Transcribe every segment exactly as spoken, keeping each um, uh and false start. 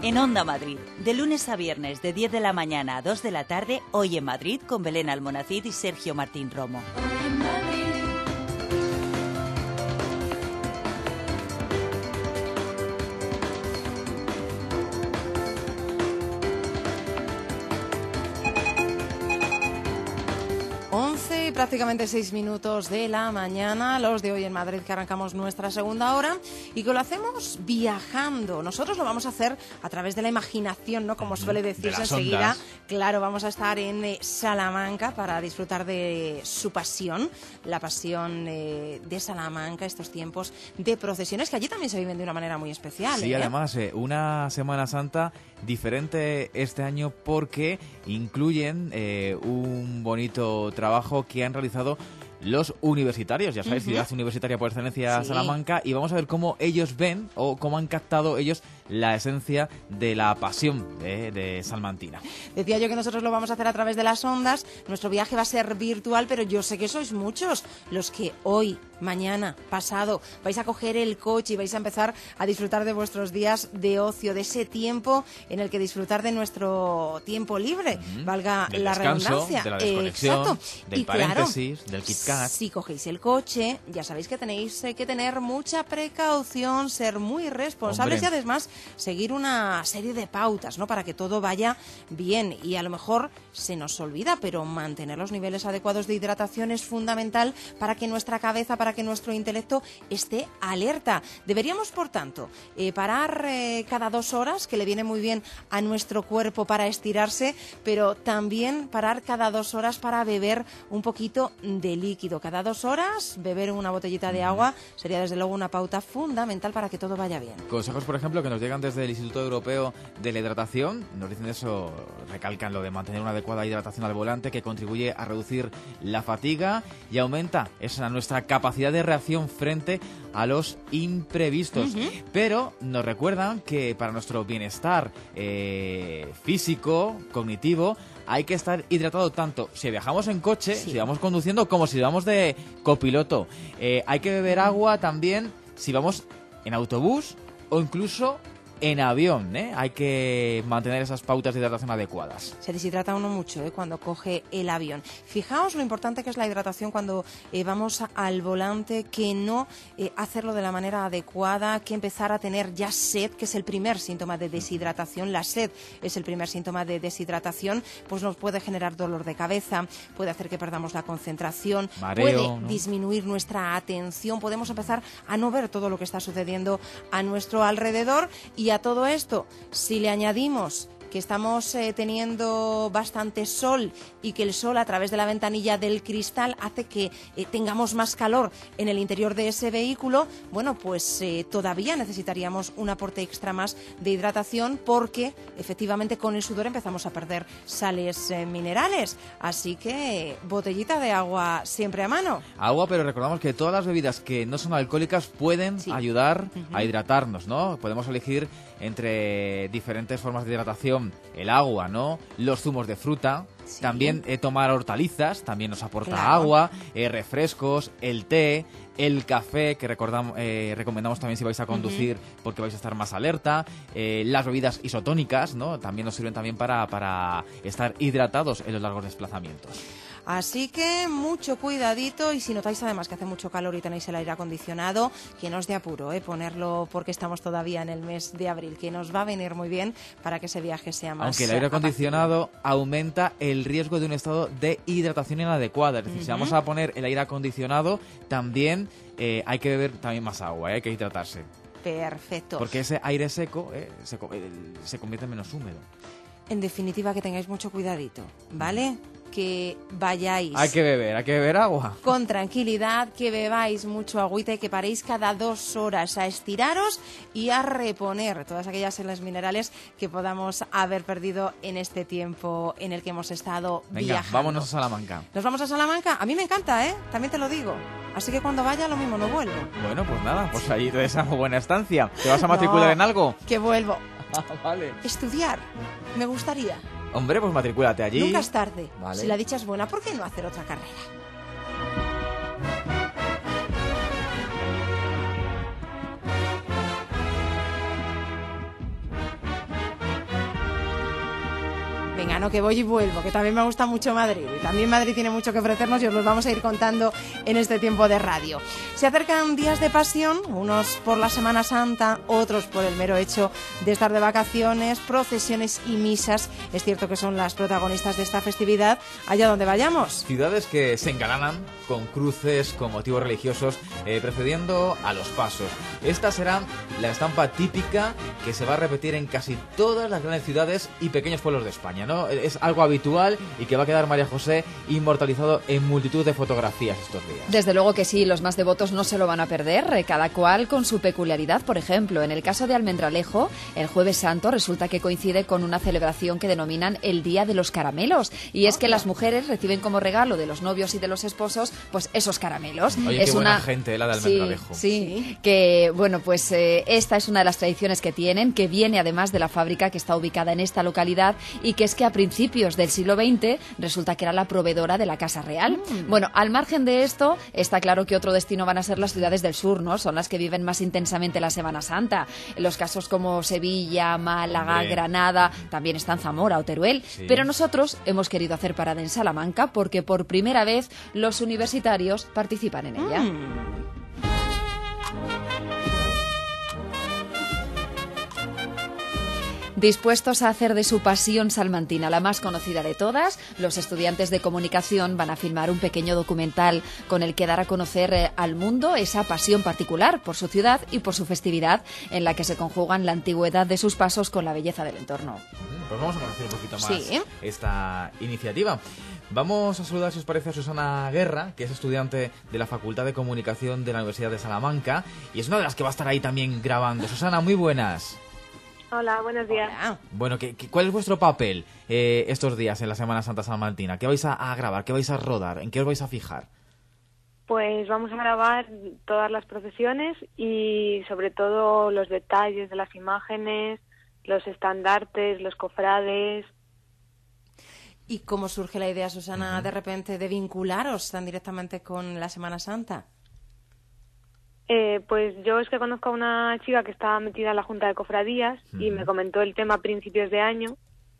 En Onda Madrid, de lunes a viernes de diez de la mañana a dos de la tarde, Hoy en Madrid con Belén Almonacid y Sergio Martín Romo. Hoy en Madrid. once y prácticamente seis minutos de la mañana, los de Hoy en Madrid, que arrancamos nuestra segunda hora y que lo hacemos viajando. Nosotros lo vamos a hacer a través de la imaginación, ¿no? Como suele decirse enseguida. Claro, vamos a estar en eh, Salamanca para disfrutar de su pasión, la pasión eh, de Salamanca, estos tiempos de procesiones que allí también se viven de una manera muy especial. Sí, ¿eh? además, eh, una Semana Santa diferente este año porque incluyen eh, un bonito trabajo que han realizado los universitarios, ya sabéis, uh-huh. Ciudad Universitaria por excelencia, sí. Salamanca, y vamos a ver cómo ellos ven o cómo han captado ellos la esencia de la pasión de, de salmantina. Decía yo que nosotros lo vamos a hacer a través de las ondas, nuestro viaje va a ser virtual, pero yo sé que sois muchos los que hoy, mañana, pasado, vais a coger el coche y vais a empezar a disfrutar de vuestros días de ocio, de ese tiempo en el que disfrutar de nuestro tiempo libre, uh-huh. valga del la descanso, redundancia. De la desconexión, Exacto. del y paréntesis, claro, del Kit Kat. Si cogéis el coche, ya sabéis que tenéis que tener mucha precaución, ser muy responsables. Hombre. Y además seguir una serie de pautas, ¿no? Para que todo vaya bien. Y a lo mejor se nos olvida, pero mantener los niveles adecuados de hidratación es fundamental para que nuestra cabeza, para que nuestro intelecto esté alerta. Deberíamos, por tanto, eh, parar eh, cada dos horas, que le viene muy bien a nuestro cuerpo para estirarse, pero también parar cada dos horas para beber un poquito de líquido. Cada dos horas, beber una botellita de agua sería desde luego una pauta fundamental para que todo vaya bien. Consejos, por ejemplo, que nos llegan desde el Instituto Europeo de la Hidratación. Nos dicen eso, recalcan lo de mantener una adecuada hidratación al volante, que contribuye a reducir la fatiga y aumenta esa nuestra capacidad de reacción frente a los imprevistos. Uh-huh. Pero nos recuerdan que para nuestro bienestar eh, físico, cognitivo, hay que estar hidratado tanto si viajamos en coche, sí. si vamos conduciendo, como si vamos de copiloto. Eh, hay que beber agua también si vamos en autobús o incluso en avión, ¿eh? Hay que mantener esas pautas de hidratación adecuadas. Se deshidrata uno mucho, ¿eh? Cuando coge el avión. Fijaos lo importante que es la hidratación cuando eh, vamos a, al volante, que no eh, hacerlo de la manera adecuada, que empezar a tener ya sed, que es el primer síntoma de deshidratación. La sed es el primer síntoma de deshidratación, pues nos puede generar dolor de cabeza, puede hacer que perdamos la concentración, mareo, puede ¿no? disminuir nuestra atención, podemos empezar a no ver todo lo que está sucediendo a nuestro alrededor. Y a todo esto, si le añadimos que estamos eh, teniendo bastante sol y que el sol a través de la ventanilla del cristal hace que eh, tengamos más calor en el interior de ese vehículo, bueno, pues eh, todavía necesitaríamos un aporte extra más de hidratación, porque efectivamente con el sudor empezamos a perder sales eh, minerales. Así que botellita de agua siempre a mano. Agua, pero recordamos que todas las bebidas que no son alcohólicas pueden sí. ayudar uh-huh. a hidratarnos, ¿no? Podemos elegir entre diferentes formas de hidratación, el agua, ¿no? Los zumos de fruta, sí. también eh, tomar hortalizas, también nos aporta claro. agua, eh, refrescos, el té, el café, que recordamos, eh, recomendamos también si vais a conducir, uh-huh. porque vais a estar más alerta, eh, las bebidas isotónicas, ¿no? También nos sirven también para, para estar hidratados en los largos desplazamientos. Así que mucho cuidadito, y si notáis además que hace mucho calor y tenéis el aire acondicionado, que no os dé apuro, ¿eh? Ponerlo, porque estamos todavía en el mes de abril, que nos va a venir muy bien para que ese viaje sea más... Aunque el aire acondicionado apacible. Aumenta el riesgo de un estado de hidratación inadecuada, es decir, uh-huh. si vamos a poner el aire acondicionado, también eh, hay que beber también más agua, ¿eh? Hay que hidratarse. Perfecto. Porque ese aire seco eh, se, eh, se convierte en menos húmedo. En definitiva, que tengáis mucho cuidadito, ¿vale? Que vayáis... Hay que beber, hay que beber agua. Con tranquilidad, que bebáis mucho agüita y que paréis cada dos horas a estiraros y a reponer todas aquellas sales minerales que podamos haber perdido en este tiempo en el que hemos estado Venga, viajando. Vámonos a Salamanca. ¿Nos vamos a Salamanca? A mí me encanta, ¿eh? También te lo digo. Así que cuando vaya, lo mismo, no vuelvo. Bueno, pues nada, pues ahí te deseamos buena estancia. ¿Te vas a matricular no, en algo? Que vuelvo. Ah, vale. Estudiar. Me gustaría. Hombre, pues matricúlate allí. Nunca es tarde. Vale. Si la dicha es buena, ¿por qué no hacer otra carrera? verano, que voy y vuelvo, que también me gusta mucho Madrid. Y también Madrid tiene mucho que ofrecernos y os los vamos a ir contando en este tiempo de radio. Se acercan días de pasión, unos por la Semana Santa, otros por el mero hecho de estar de vacaciones, procesiones y misas. Es cierto que son las protagonistas de esta festividad allá donde vayamos. Ciudades que se engalanan con cruces, con motivos religiosos, eh, precediendo a los pasos. Esta será la estampa típica que se va a repetir en casi todas las grandes ciudades y pequeños pueblos de España, ¿no? Es algo habitual y que va a quedar, María José, inmortalizado en multitud de fotografías estos días. Desde luego que sí, los más devotos no se lo van a perder, cada cual con su peculiaridad. Por ejemplo, en el caso de Almendralejo, el Jueves Santo resulta que coincide con una celebración que denominan el Día de los Caramelos, y es que las mujeres reciben como regalo de los novios y de los esposos pues esos caramelos. Oye, es qué buena una gente, la de Almendralejo. Sí, sí, que bueno, pues eh, esta es una de las tradiciones que tienen, que viene además de la fábrica que está ubicada en esta localidad, y que es que a principios del siglo veinte resulta que era la proveedora de la Casa Real. Mm. Bueno, al margen de esto, está claro que otro destino van a ser las ciudades del sur, ¿no? Son las que viven más intensamente la Semana Santa. En los casos como Sevilla, Málaga, Hombre. Granada, también están Zamora o Teruel. Sí. Pero nosotros hemos querido hacer parada en Salamanca porque por primera vez los universitarios participan en ella. Mm. Dispuestos a hacer de su pasión salmantina la más conocida de todas, los estudiantes de comunicación van a filmar un pequeño documental con el que dar a conocer eh, al mundo esa pasión particular por su ciudad y por su festividad, en la que se conjugan la antigüedad de sus pasos con la belleza del entorno. Pues vamos a conocer un poquito más sí. esta iniciativa. Vamos a saludar, si os parece, a Susana Guerra, que es estudiante de la Facultad de Comunicación de la Universidad de Salamanca y es una de las que va a estar ahí también grabando. Susana, muy buenas. Hola, buenos días. Hola. Bueno, ¿qué, qué, ¿cuál es vuestro papel eh, estos días en la Semana Santa Salmantina? ¿Qué vais a, a grabar? ¿Qué vais a rodar? ¿En qué os vais a fijar? Pues vamos a grabar todas las procesiones y sobre todo los detalles de las imágenes, los estandartes, los cofrades. ¿Y cómo surge la idea, Susana, uh-huh. de repente de vincularos tan directamente con la Semana Santa? Eh, pues yo es que conozco a una chica que está metida en la Junta de Cofradías uh-huh. y me comentó el tema a principios de año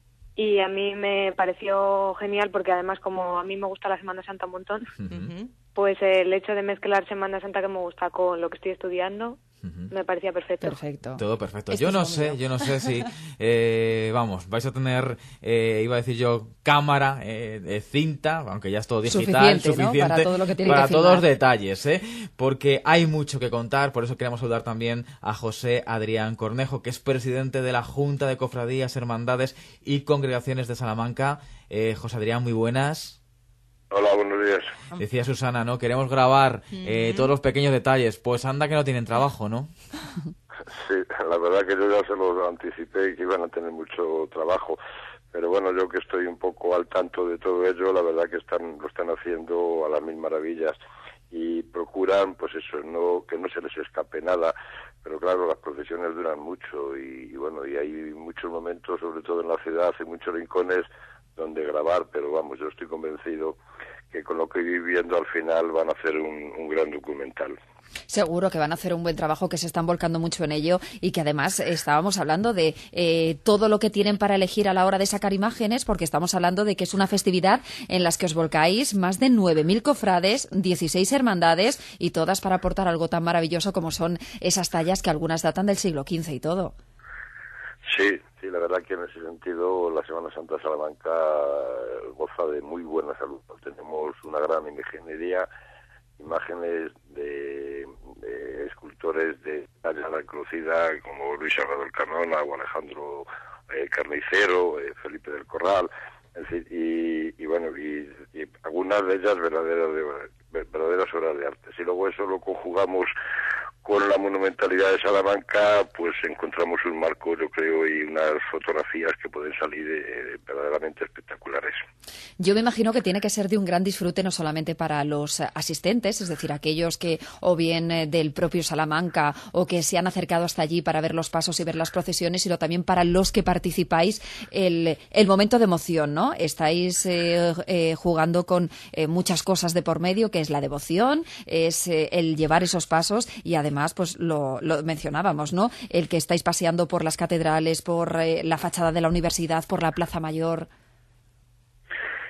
y a mí me pareció genial porque además como a mí me gusta la Semana Santa un montón, uh-huh. pues el hecho de mezclar Semana Santa que me gusta con lo que estoy estudiando uh-huh. me parecía perfecto. Perfecto. Todo perfecto. Esto yo no es sé, yo no sé si, eh, vamos, vais a tener, eh, iba a decir yo, cámara, eh, de cinta, aunque ya es todo digital, suficiente, suficiente, ¿no? Para todo lo que tiene para que todos filmar. los detalles, ¿eh? Porque hay mucho que contar, por eso queremos saludar también a José Adrián Cornejo, que es presidente de la Junta de Cofradías, Hermandades y Congregaciones de Salamanca. Eh, José Adrián, muy buenas. Hola, buenos días. Decía Susana, ¿no? Queremos grabar eh, todos los pequeños detalles. Pues anda que no tienen trabajo, ¿no? Sí, la verdad que yo ya se los anticipé que iban a tener mucho trabajo. Pero bueno, yo que estoy un poco al tanto de todo ello, la verdad que están lo están haciendo a las mil maravillas y procuran, pues eso, no que no se les escape nada. Pero claro, las procesiones duran mucho y, y bueno, y hay muchos momentos, sobre todo en la ciudad, hay muchos rincones donde grabar, pero vamos, yo estoy convencido que con lo que estoy viviendo al final van a hacer un, un gran documental. Seguro que van a hacer un buen trabajo, que se están volcando mucho en ello y que además estábamos hablando de eh, todo lo que tienen para elegir a la hora de sacar imágenes, porque estamos hablando de que es una festividad en la que os volcáis más de nueve mil cofrades, dieciséis hermandades y todas para aportar algo tan maravilloso como son esas tallas que algunas datan del siglo quince y todo. Sí, sí, la verdad que en ese sentido la Semana Santa de Salamanca goza de muy buena salud. Tenemos una gran ingeniería, imágenes de, de escultores de talla reconocida como Luis Salvador Canona o Alejandro eh, Carnicero, eh, Felipe del Corral, es decir, y, y bueno, y, y algunas de ellas verdaderas, de, verdaderas obras de arte. Si luego eso lo conjugamos con la monumentalidad de Salamanca, pues encontramos un marco, yo creo, y unas fotografías que pueden salir eh, verdaderamente espectaculares. Yo me imagino que tiene que ser de un gran disfrute no solamente para los asistentes, es decir, aquellos que o bien eh, del propio Salamanca o que se han acercado hasta allí para ver los pasos y ver las procesiones, sino también para los que participáis el, el momento de emoción, ¿no? Estáis eh, eh, jugando con eh, muchas cosas de por medio, que es la devoción, es eh, el llevar esos pasos y además pues lo, lo mencionábamos, ¿no? El que estáis paseando por las catedrales, por eh, la fachada de la universidad, por la Plaza Mayor.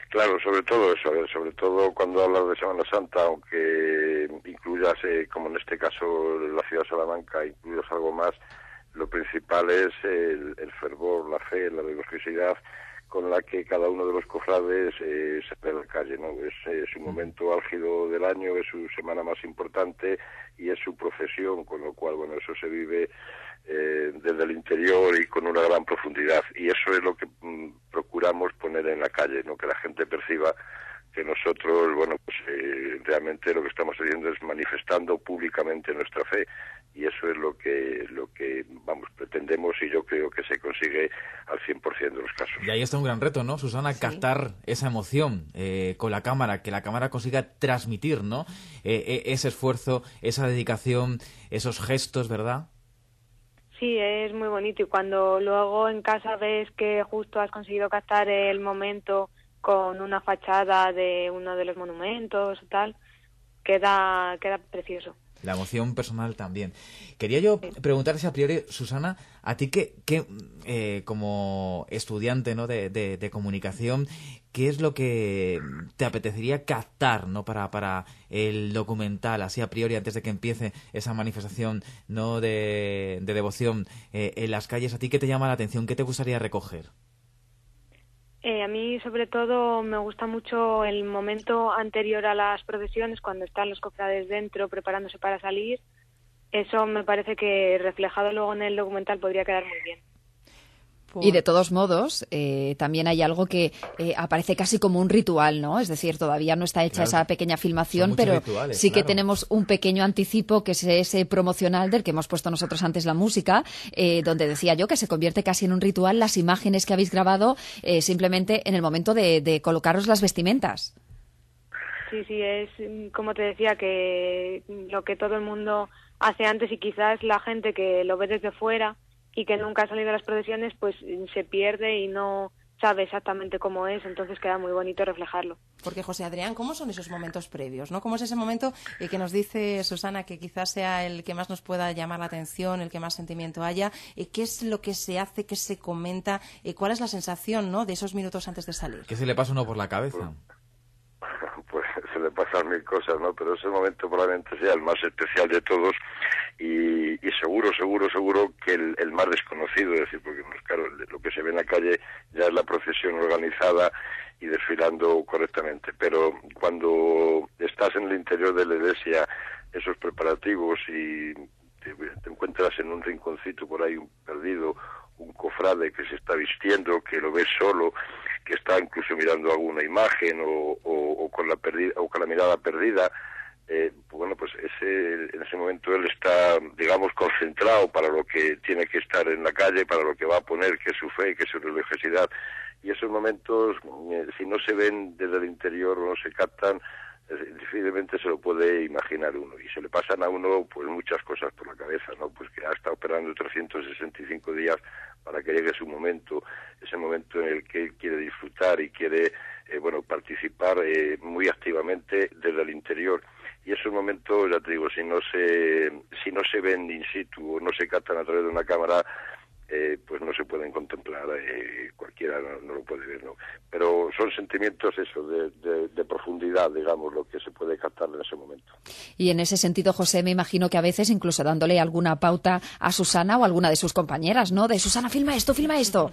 Claro, sobre todo eso, sobre todo cuando hablas de Semana Santa, aunque incluyas, eh, como en este caso la ciudad de Salamanca, incluyas algo más, lo principal es el, el fervor, la fe, la religiosidad con la que cada uno de los cofrades eh, se ve en la calle, ¿no? Es, es un momento álgido del año, es su semana más importante y es su procesión, con lo cual, bueno, eso se vive eh, desde el interior y con una gran profundidad, y eso es lo que mm, procuramos poner en la calle, ¿no? Que la gente perciba que nosotros, bueno, pues eh, realmente lo que estamos haciendo es manifestando públicamente nuestra fe, y eso es lo que, lo que vamos, pretendemos, y yo creo que se consigue al cien por ciento de los casos. Y ahí está un gran reto, ¿no, Susana? Sí. Captar esa emoción eh, con la cámara, que la cámara consiga transmitir, ¿no? Eh, eh, ese esfuerzo, esa dedicación, esos gestos, ¿verdad? Sí, es muy bonito, y cuando luego en casa ves que justo has conseguido captar el momento con una fachada de uno de los monumentos o tal, queda, queda precioso. La emoción personal también. Quería yo preguntarte a priori, Susana, a ti que, que eh, como estudiante, ¿no?, de, de, de comunicación, ¿qué es lo que te apetecería captar, ¿no?, para, para el documental, así a priori, antes de que empiece esa manifestación, ¿no?, de, de devoción eh, en las calles? ¿A ti qué te llama la atención? ¿Qué te gustaría recoger? Eh, a mí, sobre todo, me gusta mucho el momento anterior a las procesiones, cuando están los cofrades dentro preparándose para salir. Eso me parece que reflejado luego en el documental podría quedar muy bien. Y de todos modos, eh, también hay algo que eh, aparece casi como un ritual, ¿no? Es decir, todavía no está hecha claro, esa pequeña filmación, pero rituales, sí que claro. tenemos un pequeño anticipo, que es ese promocional del que hemos puesto nosotros antes la música, eh, donde decía yo que se convierte casi en un ritual las imágenes que habéis grabado eh, simplemente en el momento de, de colocaros las vestimentas. Sí, sí, es como te decía, que lo que todo el mundo hace antes, y quizás la gente que lo ve desde fuera y que nunca ha salido a las procesiones, pues se pierde y no sabe exactamente cómo es, entonces queda muy bonito reflejarlo. Porque, José Adrián, ¿cómo son esos momentos previos, no? ¿Cómo es ese momento eh, que nos dice Susana que quizás sea el que más nos pueda llamar la atención, el que más sentimiento haya? Eh, ¿Qué es lo que se hace, qué se comenta? Eh, ¿Cuál es la sensación, no, de esos minutos antes de salir? ¿Qué se le pasa a uno por la cabeza? Pues se le pasan mil cosas, ¿no? Pero ese momento probablemente sea el más especial de todos, y, y seguro, seguro, seguro que el, el más desconocido, es decir, porque pues, claro, lo que se ve en la calle ya es la procesión organizada y desfilando correctamente, pero cuando estás en el interior de la iglesia, esos preparativos, y te, te encuentras en un rinconcito por ahí perdido, un cofrade que se está vistiendo, que lo ves solo, que está incluso mirando alguna imagen o, o, o con la perdida, o con la mirada perdida, eh, bueno, pues ese, en ese momento él está, digamos, concentrado para lo que tiene que estar en la calle, para lo que va a poner, que es su fe, que es su religiosidad, y esos momentos, eh, si no se ven desde el interior o no se captan, difícilmente se lo puede imaginar uno, y se le pasan a uno pues muchas cosas por la cabeza, ¿no? Pues que ha estado operando trescientos sesenta y cinco días para que llegue su momento, ese momento en el que él quiere disfrutar y quiere eh, bueno, participar eh, muy activamente desde el interior. Y esos momentos, ya te digo, si no se si no se ven in situ o no se captan a través de una cámara, Eh, pues no se pueden contemplar, eh, cualquiera no, no lo puede ver, ¿no? Pero son sentimientos eso, de, de, de profundidad, digamos, lo que se puede captar en ese momento. Y en ese sentido, José, me imagino que a veces incluso dándole alguna pauta a Susana o a alguna de sus compañeras, ¿no? De Susana, filma esto, filma esto.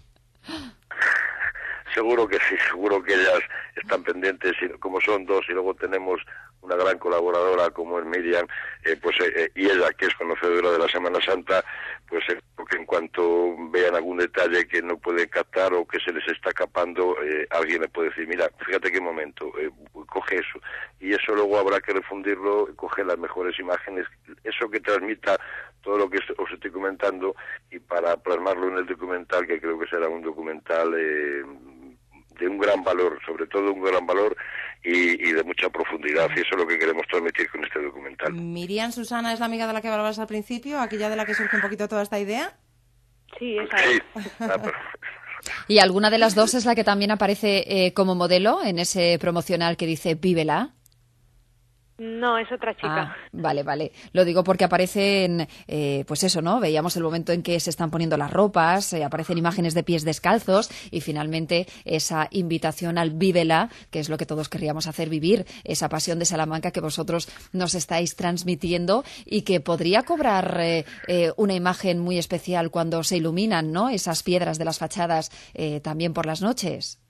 Seguro que sí, seguro que ellas están pendientes, y como son dos, y luego tenemos una gran colaboradora como es Miriam, eh, pues eh, y ella, que es conocedora de la Semana Santa, pues eh, que en cuanto vean algún detalle que no pueden captar o que se les está escapando, eh, alguien le puede decir, mira, fíjate qué momento, eh, coge eso, y eso luego habrá que refundirlo, coger las mejores imágenes, eso que transmita todo lo que os estoy comentando, y para plasmarlo en el documental, que creo que será un documental eh, de un gran valor, sobre todo un gran valor y, y de mucha profundidad, y eso es lo que queremos transmitir con este documental. Miriam, Susana, ¿es la amiga de la que hablabas al principio, aquella de la que surge un poquito toda esta idea? Sí, esa es. Sí. Ah, pero... ¿Y alguna de las dos es la que también aparece eh, como modelo en ese promocional que dice Vívela? No, es otra chica. Ah, vale, vale. Lo digo porque aparecen, eh, pues eso, ¿no? Veíamos el momento en que se están poniendo las ropas, eh, aparecen imágenes de pies descalzos y finalmente esa invitación al vívela, que es lo que todos querríamos hacer, vivir esa pasión de Salamanca que vosotros nos estáis transmitiendo y que podría cobrar eh, eh, una imagen muy especial cuando se iluminan, ¿no? Esas piedras de las fachadas eh, también por las noches.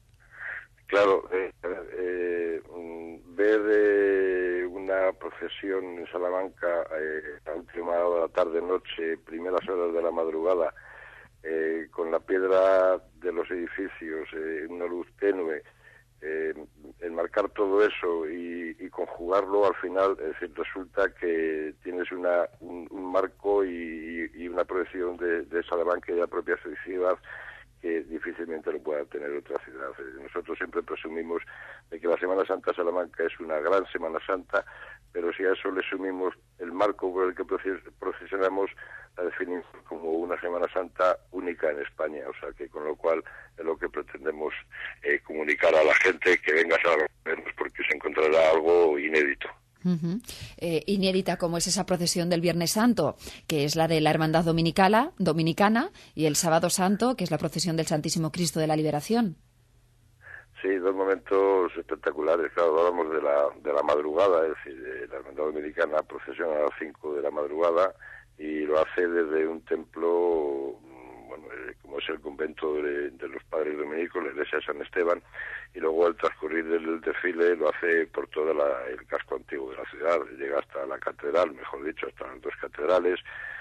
Claro, eh, eh, ver eh, una procesión en Salamanca eh, a última hora de la tarde-noche, primeras horas de la madrugada, eh, con la piedra de los edificios, eh, una luz tenue, eh, enmarcar todo eso y, y conjugarlo al final, es decir, resulta que tienes una, un, un marco y, y una proyección de, de Salamanca y de la propia ciudad que difícilmente lo pueda tener otra ciudad. Nosotros siempre presumimos de que la Semana Santa de Salamanca es una gran Semana Santa, pero si a eso le sumimos el marco por el que procesionamos, la definimos como una Semana Santa única en España, o sea que con lo cual es lo que pretendemos eh, comunicar a la gente que venga a Salamanca, porque se encontrará algo inédito. Uh-huh. Eh, inédita como es esa procesión del Viernes Santo, que es la de la Hermandad Dominicana, Dominicana, y el Sábado Santo, que es la procesión del Santísimo Cristo de la Liberación. Sí, dos momentos espectaculares. Claro, hablamos de la, de la madrugada, es decir, de la Hermandad Dominicana procesiona a las cinco de la madrugada y lo hace desde un templo, bueno, eh, como es el convento de, de los Padres Dominicos, la iglesia de San Esteban, y luego al transcurrir del desfile lo hace por todo el casco antiguo de la ciudad, llega hasta la catedral, mejor dicho, hasta las dos catedrales,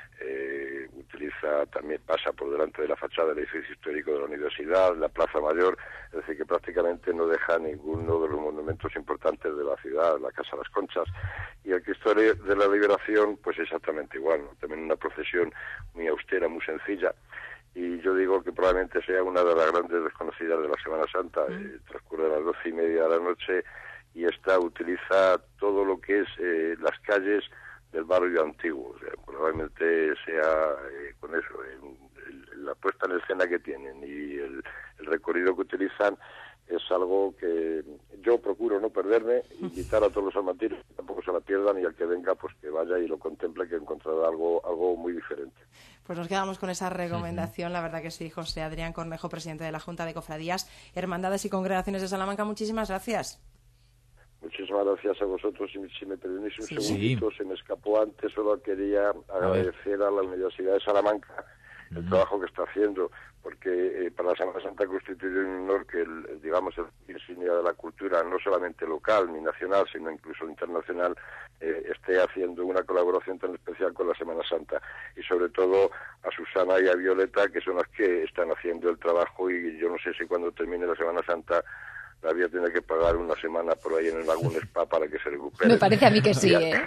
eh, utiliza también, pasa por delante de la fachada del edificio histórico de la universidad, la Plaza Mayor, es decir, que prácticamente no deja ninguno de los monumentos importantes de la ciudad, la Casa de las Conchas, y el Cristo de la Liberación, pues exactamente igual, ¿no? También una procesión muy austera, muy sencilla, y yo digo que probablemente sea una de las grandes desconocidas de la Semana Santa, eh, transcurre a las doce y media de la noche, y esta utiliza todo lo que es eh, las calles del barrio antiguo, o sea, probablemente sea eh, con eso, eh, el, la puesta en escena que tienen y el, el recorrido que utilizan es algo que yo procuro no perderme, invitar a todos los salmantinos que tampoco se la pierdan y al que venga pues que vaya y lo contemple, que encontrará algo, algo muy diferente. Pues nos quedamos con esa recomendación, uh-huh. La verdad que sí, José Adrián Cornejo, presidente de la Junta de Cofradías, Hermandades y Congregaciones de Salamanca, muchísimas gracias. Muchísimas gracias a vosotros. Si, si me permitís un sí. segundito, se me escapó antes, solo quería agradecer a, a la Universidad de Salamanca el uh-huh. trabajo que está haciendo, porque eh, para la Semana Santa constituye un honor que, el, digamos, el insignia de la cultura, no solamente local ni nacional, sino incluso internacional, eh, esté haciendo una colaboración tan especial con la Semana Santa. Y sobre todo a Susana y a Violeta, que son las que están haciendo el trabajo, y yo no sé si cuando termine la Semana Santa la vida tiene que pagar una semana por ahí en algún spa para que se recupere. Me parece a mí que sí, ¿eh?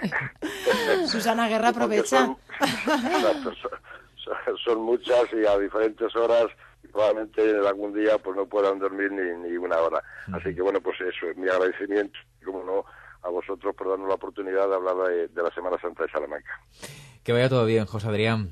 Susana Guerra aprovecha. Son, son, son muchas y a diferentes horas, y probablemente en algún día pues no puedan dormir ni, ni una hora. Así que bueno, pues eso, mi agradecimiento, como no, a vosotros por darnos la oportunidad de hablar de, de la Semana Santa de Salamanca. Que vaya todo bien, José Adrián.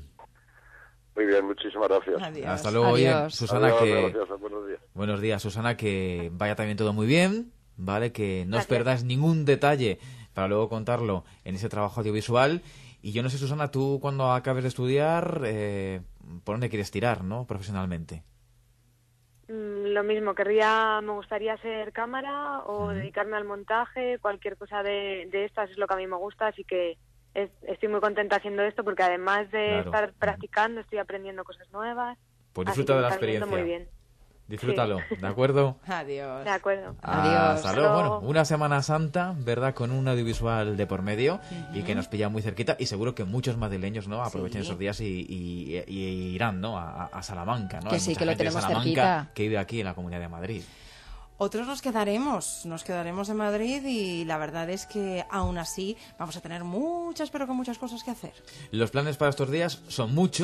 Muy bien, muchísimas gracias. Adiós. Hasta luego. Oye, Susana, Adiós, que... gracias, buenos días. Buenos días, Susana, que vaya también todo muy bien, ¿vale? Que no os Gracias. perdáis ningún detalle para luego contarlo en ese trabajo audiovisual. Y yo no sé, Susana, tú cuando acabes de estudiar, eh, ¿por dónde quieres tirar, no? Profesionalmente. Mm, lo mismo, querría, me gustaría ser cámara o uh-huh. dedicarme al montaje, cualquier cosa de, de estas es lo que a mí me gusta, así que es, estoy muy contenta haciendo esto porque además de Claro. estar practicando estoy aprendiendo cosas nuevas. Pues así disfruta que de la me está yendo experiencia. Muy bien. Disfrútalo, ¿de acuerdo? Adiós. De acuerdo. Adiós. Hasta luego. Bueno, una Semana Santa, ¿verdad? Con un audiovisual de por medio uh-huh. y que nos pilla muy cerquita. Y seguro que muchos madrileños, ¿no? Aprovechen sí. esos días y, y, y irán, ¿no? A, a Salamanca, ¿no? Que Hay sí, mucha que lo gente de tenemos Salamanca cerquita. Que vive aquí en la Comunidad de Madrid. Otros nos quedaremos, nos quedaremos en Madrid y la verdad es que aún así vamos a tener muchas, pero con muchas cosas que hacer. Los planes para estos días son muchos,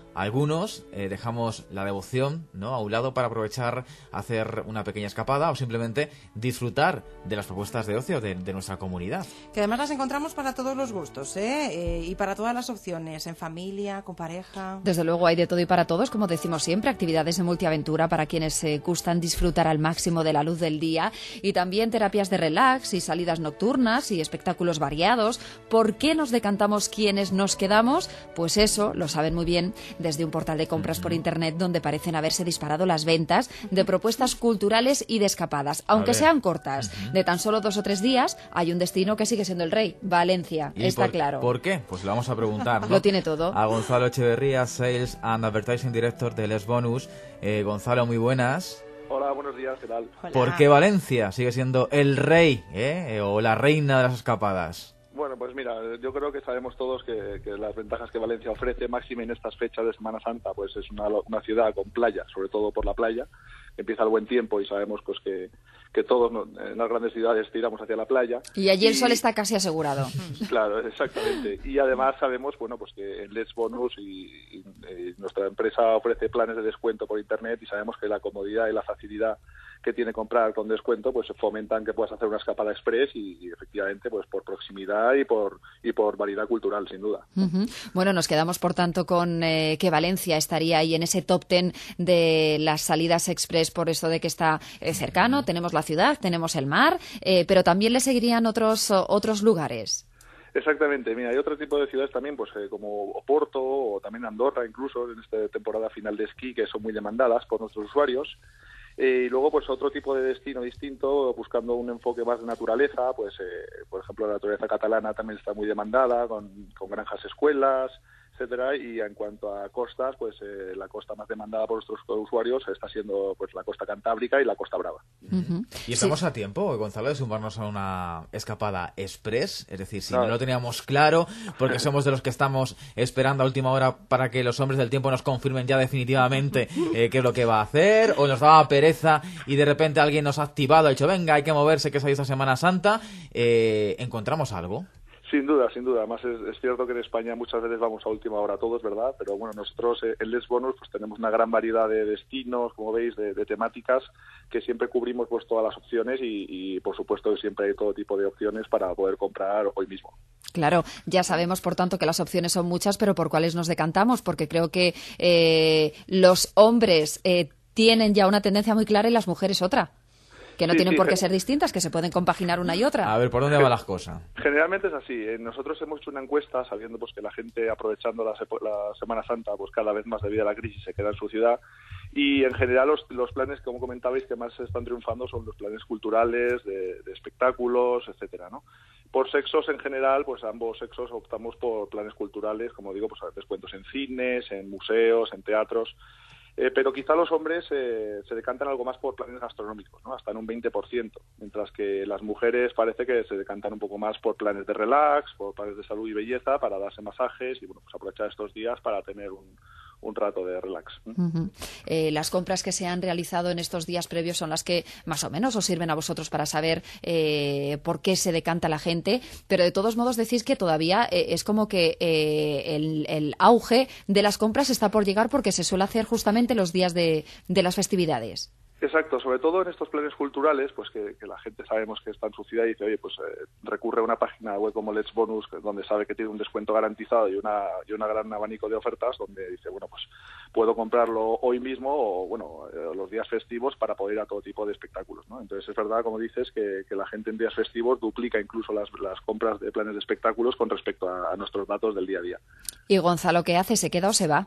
algunos eh, dejamos la devoción, ¿no?, a un lado para aprovechar, hacer una pequeña escapada o simplemente disfrutar de las propuestas de ocio de, de nuestra comunidad. Que además las encontramos para todos los gustos, ¿eh? Eh, y para todas las opciones, en familia, con pareja. Desde luego hay de todo y para todos, como decimos siempre, actividades de multiaventura para quienes eh, gustan disfrutar al máximo de la luz del día, y también terapias de relax y salidas nocturnas y espectáculos variados. ¿Por qué nos decantamos quienes nos quedamos? Pues eso lo saben muy bien desde un portal de compras por internet donde parecen haberse disparado las ventas de propuestas culturales y de escapadas. Aunque sean cortas, uh-huh. de tan solo dos o tres días, hay un destino que sigue siendo el rey, Valencia, está por, claro. ¿Por qué? Pues lo vamos a preguntar, ¿no? Lo tiene todo. A Gonzalo Echeverría, Sales and Advertising Director de Les Bonus. Eh, Gonzalo, muy buenas. Hola, buenos días, ¿qué tal? Hola. ¿Por qué Valencia sigue siendo el rey eh? o la reina de las escapadas? Bueno, pues mira, yo creo que sabemos todos que, que las ventajas que Valencia ofrece, máxima en estas fechas de Semana Santa, pues es una, una ciudad con playa, sobre todo por la playa. Empieza el buen tiempo y sabemos pues que, que todos ¿no? en las grandes ciudades tiramos hacia la playa. Y allí el y, sol está casi asegurado. Claro, exactamente. Y además sabemos bueno pues que en Let's Bonus y, y, y nuestra empresa ofrece planes de descuento por internet, y sabemos que la comodidad y la facilidad que tiene comprar con descuento pues fomentan que puedas hacer una escapada express y, y efectivamente pues por proximidad y por y por variedad cultural, sin duda. Uh-huh. Bueno, nos quedamos por tanto con eh, que Valencia estaría ahí en ese top ten de las salidas express por eso de que está eh, cercano. Tenemos la ciudad, tenemos el mar, eh, pero también le seguirían otros otros lugares. Exactamente, mira, hay otro tipo de ciudades también, pues eh, como Oporto o también Andorra, incluso en esta temporada final de esquí, que son muy demandadas por nuestros usuarios. Eh, y luego, pues otro tipo de destino distinto, buscando un enfoque más de naturaleza, pues eh, por ejemplo la naturaleza catalana también está muy demandada, con, con granjas escuelas, etcétera. Y en cuanto a costas, pues eh, la costa más demandada por nuestros usuarios está siendo pues la costa cantábrica y la costa brava. Uh-huh. Y estamos sí. a tiempo, Gonzalo, de sumarnos a una escapada express, es decir, si claro. no lo teníamos claro, porque somos de los que estamos esperando a última hora para que los hombres del tiempo nos confirmen ya definitivamente eh, qué es lo que va a hacer, o nos daba pereza y de repente alguien nos ha activado, ha dicho, venga, hay que moverse, que es ahí esta Semana Santa, eh, ¿encontramos algo? Sin duda, sin duda. Además es, es cierto que en España muchas veces vamos a última hora todos, ¿verdad? Pero bueno, nosotros eh, en Les Bonus pues tenemos una gran variedad de destinos, como veis, de, de temáticas, que siempre cubrimos pues todas las opciones y, y por supuesto siempre hay todo tipo de opciones para poder comprar hoy mismo. Claro, ya sabemos por tanto que las opciones son muchas, pero ¿por cuáles nos decantamos? Porque creo que eh, los hombres eh, tienen ya una tendencia muy clara y las mujeres otra. Que no sí, tienen sí, por qué ser distintas, que se pueden compaginar una y otra. A ver, ¿por dónde van las cosas? Generalmente es así. Nosotros hemos hecho una encuesta sabiendo pues que la gente, aprovechando la, la Semana Santa, pues cada vez más debido a la crisis se queda en su ciudad. Y en general los, los planes, como comentabais, que más están triunfando son los planes culturales, de, de espectáculos, etcétera, ¿no? Por sexos en general, pues ambos sexos optamos por planes culturales, como digo, pues descuentos en cines, en museos, en teatros. Eh, pero quizá los hombres eh, se decantan algo más por planes gastronómicos, ¿no? Hasta en un veinte por ciento, mientras que las mujeres parece que se decantan un poco más por planes de relax, por planes de salud y belleza, para darse masajes y bueno, pues aprovechar estos días para tener un, un rato de relax. Uh-huh. Eh, las compras que se han realizado en estos días previos son las que más o menos os sirven a vosotros para saber eh, por qué se decanta la gente, pero de todos modos decís que todavía eh, es como que eh, el, el auge de las compras está por llegar porque se suele hacer justamente los días de, de las festividades. Exacto, sobre todo en estos planes culturales, pues que, que la gente sabemos que está en su ciudad y dice, oye, pues eh, recurre a una página web como Let's Bonus, donde sabe que tiene un descuento garantizado y una y una gran abanico de ofertas, donde dice, bueno, pues puedo comprarlo hoy mismo o, bueno, eh, los días festivos para poder ir a todo tipo de espectáculos, ¿no? Entonces es verdad, como dices, que, que la gente en días festivos duplica incluso las, las compras de planes de espectáculos con respecto a, a nuestros datos del día a día. ¿Y Gonzalo qué hace? ¿Se queda o se va?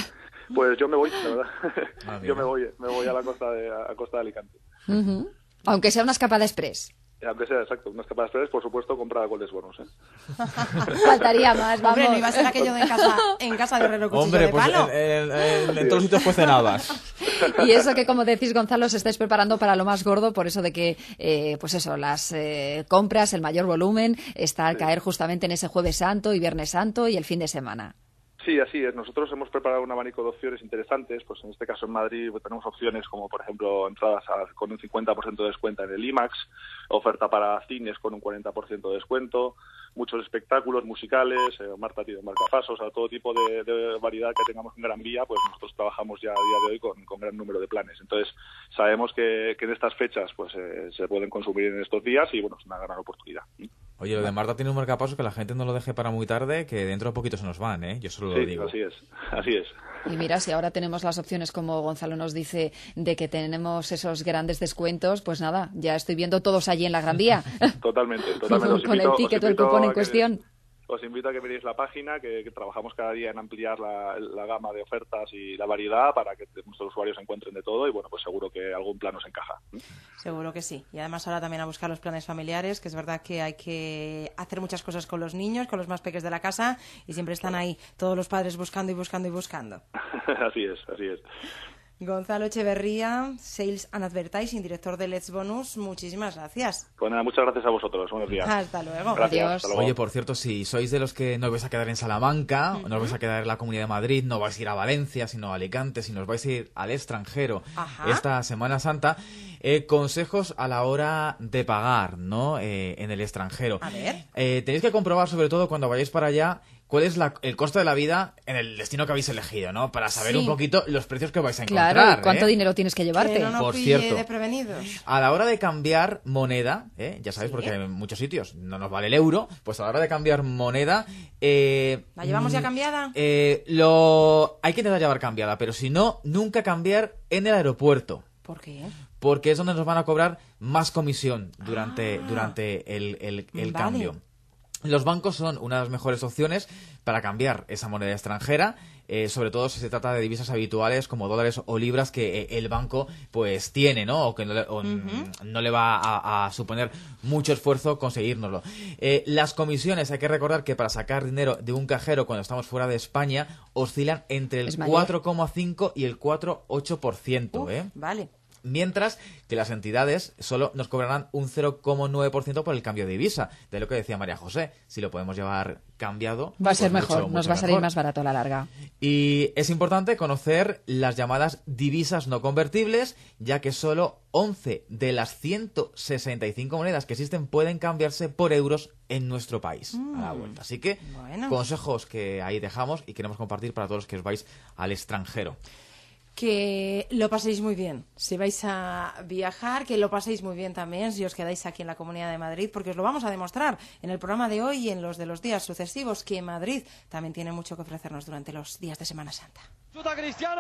Pues yo me voy, la verdad. Ah, yo me voy, me voy a la costa de, a costa de Alicante. Uh-huh. Aunque sea una escapada express. Aunque sea, exacto, una escapada express, por supuesto, comprada con Les Bonus, ¿eh? Faltaría más, vamos. Hombre, no iba a ser aquello de en casa, en casa de Herrero Cuchillo Hombre, de pues palo. en, en, en, en todos los sitios cuecen habas. Y eso que, como decís, Gonzalo, os estáis preparando para lo más gordo, por eso de que, eh, pues eso, las eh, compras, el mayor volumen, está al caer justamente en ese Jueves Santo y Viernes Santo y el fin de semana. Sí, así es. Nosotros hemos preparado un abanico de opciones interesantes. Pues en este caso en Madrid pues, tenemos opciones como, por ejemplo, entradas a, con un cincuenta por ciento de descuento en el IMAX, oferta para cines con un cuarenta por ciento de descuento, muchos espectáculos musicales, eh, Marta tiene marcapasos, a todo tipo de, de variedad que tengamos en Gran Vía, pues nosotros trabajamos ya a día de hoy con, con gran número de planes. Entonces, sabemos que, que en estas fechas pues eh, se pueden consumir en estos días y, bueno, es una gran oportunidad. Oye, lo de Marta tiene un marcapasos que la gente no lo deje para muy tarde, que dentro de poquito se nos van, ¿eh? Yo solo lo Sí, digo. así es, así es. Y mira, si ahora tenemos las opciones, como Gonzalo nos dice, de que tenemos esos grandes descuentos, pues nada, ya estoy viendo todos allí en la Gran Vía. Totalmente, totalmente. Os Con invito- el ticket os o el invito cupón a en que- cuestión. Os invito a que miréis la página, que, que trabajamos cada día en ampliar la, la gama de ofertas y la variedad para que nuestros usuarios encuentren de todo y, bueno, pues seguro que algún plan nos encaja. Seguro que sí. Y además ahora también a buscar los planes familiares, que es verdad que hay que hacer muchas cosas con los niños, con los más pequeños de la casa, y siempre están ahí todos los padres buscando y buscando y buscando. Así es, así es. Gonzalo Echeverría, Sales and Advertising, director de Let's Bonus, muchísimas gracias. Pues nada, muchas gracias a vosotros. Buenos días. Hasta luego. Gracias, Adiós. hasta luego. Oye, por cierto, si sois de los que no os vais a quedar en Salamanca, no os vais a quedar en la Comunidad de Madrid, no vais a ir a Valencia, sino a Alicante, si nos vais a ir al extranjero Ajá. esta Semana Santa, eh, consejos a la hora de pagar, ¿no? Eh, en el extranjero. A ver. Eh, tenéis que comprobar, sobre todo cuando vayáis para allá, cuál es la- el costo de la vida en el destino que habéis elegido, ¿no? Para saber Sí. un poquito los precios que vais a encontrar. Claro, ¿cuánto ¿eh? dinero tienes que llevarte? Que no nos Por pille cierto. desprevenidos. A la hora de cambiar moneda, ¿eh? Ya sabéis, Sí. porque en muchos sitios no nos vale el euro, pues a la hora de cambiar moneda... Eh, ¿La llevamos ya mm, cambiada? eh, lo Hay que intentar llevar cambiada, pero si no, nunca cambiar en el aeropuerto. ¿Por qué? Porque es donde nos van a cobrar más comisión durante, Ah. durante el, el- el Vale. cambio. Los bancos son una de las mejores opciones para cambiar esa moneda extranjera, eh, sobre todo si se trata de divisas habituales como dólares o libras que eh, el banco pues tiene, ¿no? O que no le, o, mm, no le va a, a suponer mucho esfuerzo conseguírnoslo. Eh, las comisiones, hay que recordar que para sacar dinero de un cajero cuando estamos fuera de España oscilan entre el Es mayor. cuatro coma cinco y el cuatro coma ocho por ciento, Uf, ¿eh? Vale. Mientras que las entidades solo nos cobrarán un cero coma nueve por ciento por el cambio de divisa. De lo que decía María José, si lo podemos llevar cambiado... Va a ser pues mejor, mucho, nos mucho va a salir mejor. más barato a la larga. Y es importante conocer las llamadas divisas no convertibles, ya que solo once de las ciento sesenta y cinco monedas que existen pueden cambiarse por euros en nuestro país a la vuelta. Así que Bueno. consejos que ahí dejamos y queremos compartir para todos los que os vais al extranjero. Que lo paséis muy bien. Si vais a viajar, que lo paséis muy bien también si os quedáis aquí en la Comunidad de Madrid, porque os lo vamos a demostrar en el programa de hoy y en los de los días sucesivos, que Madrid también tiene mucho que ofrecernos durante los días de Semana Santa. ¡Chuta Cristiano!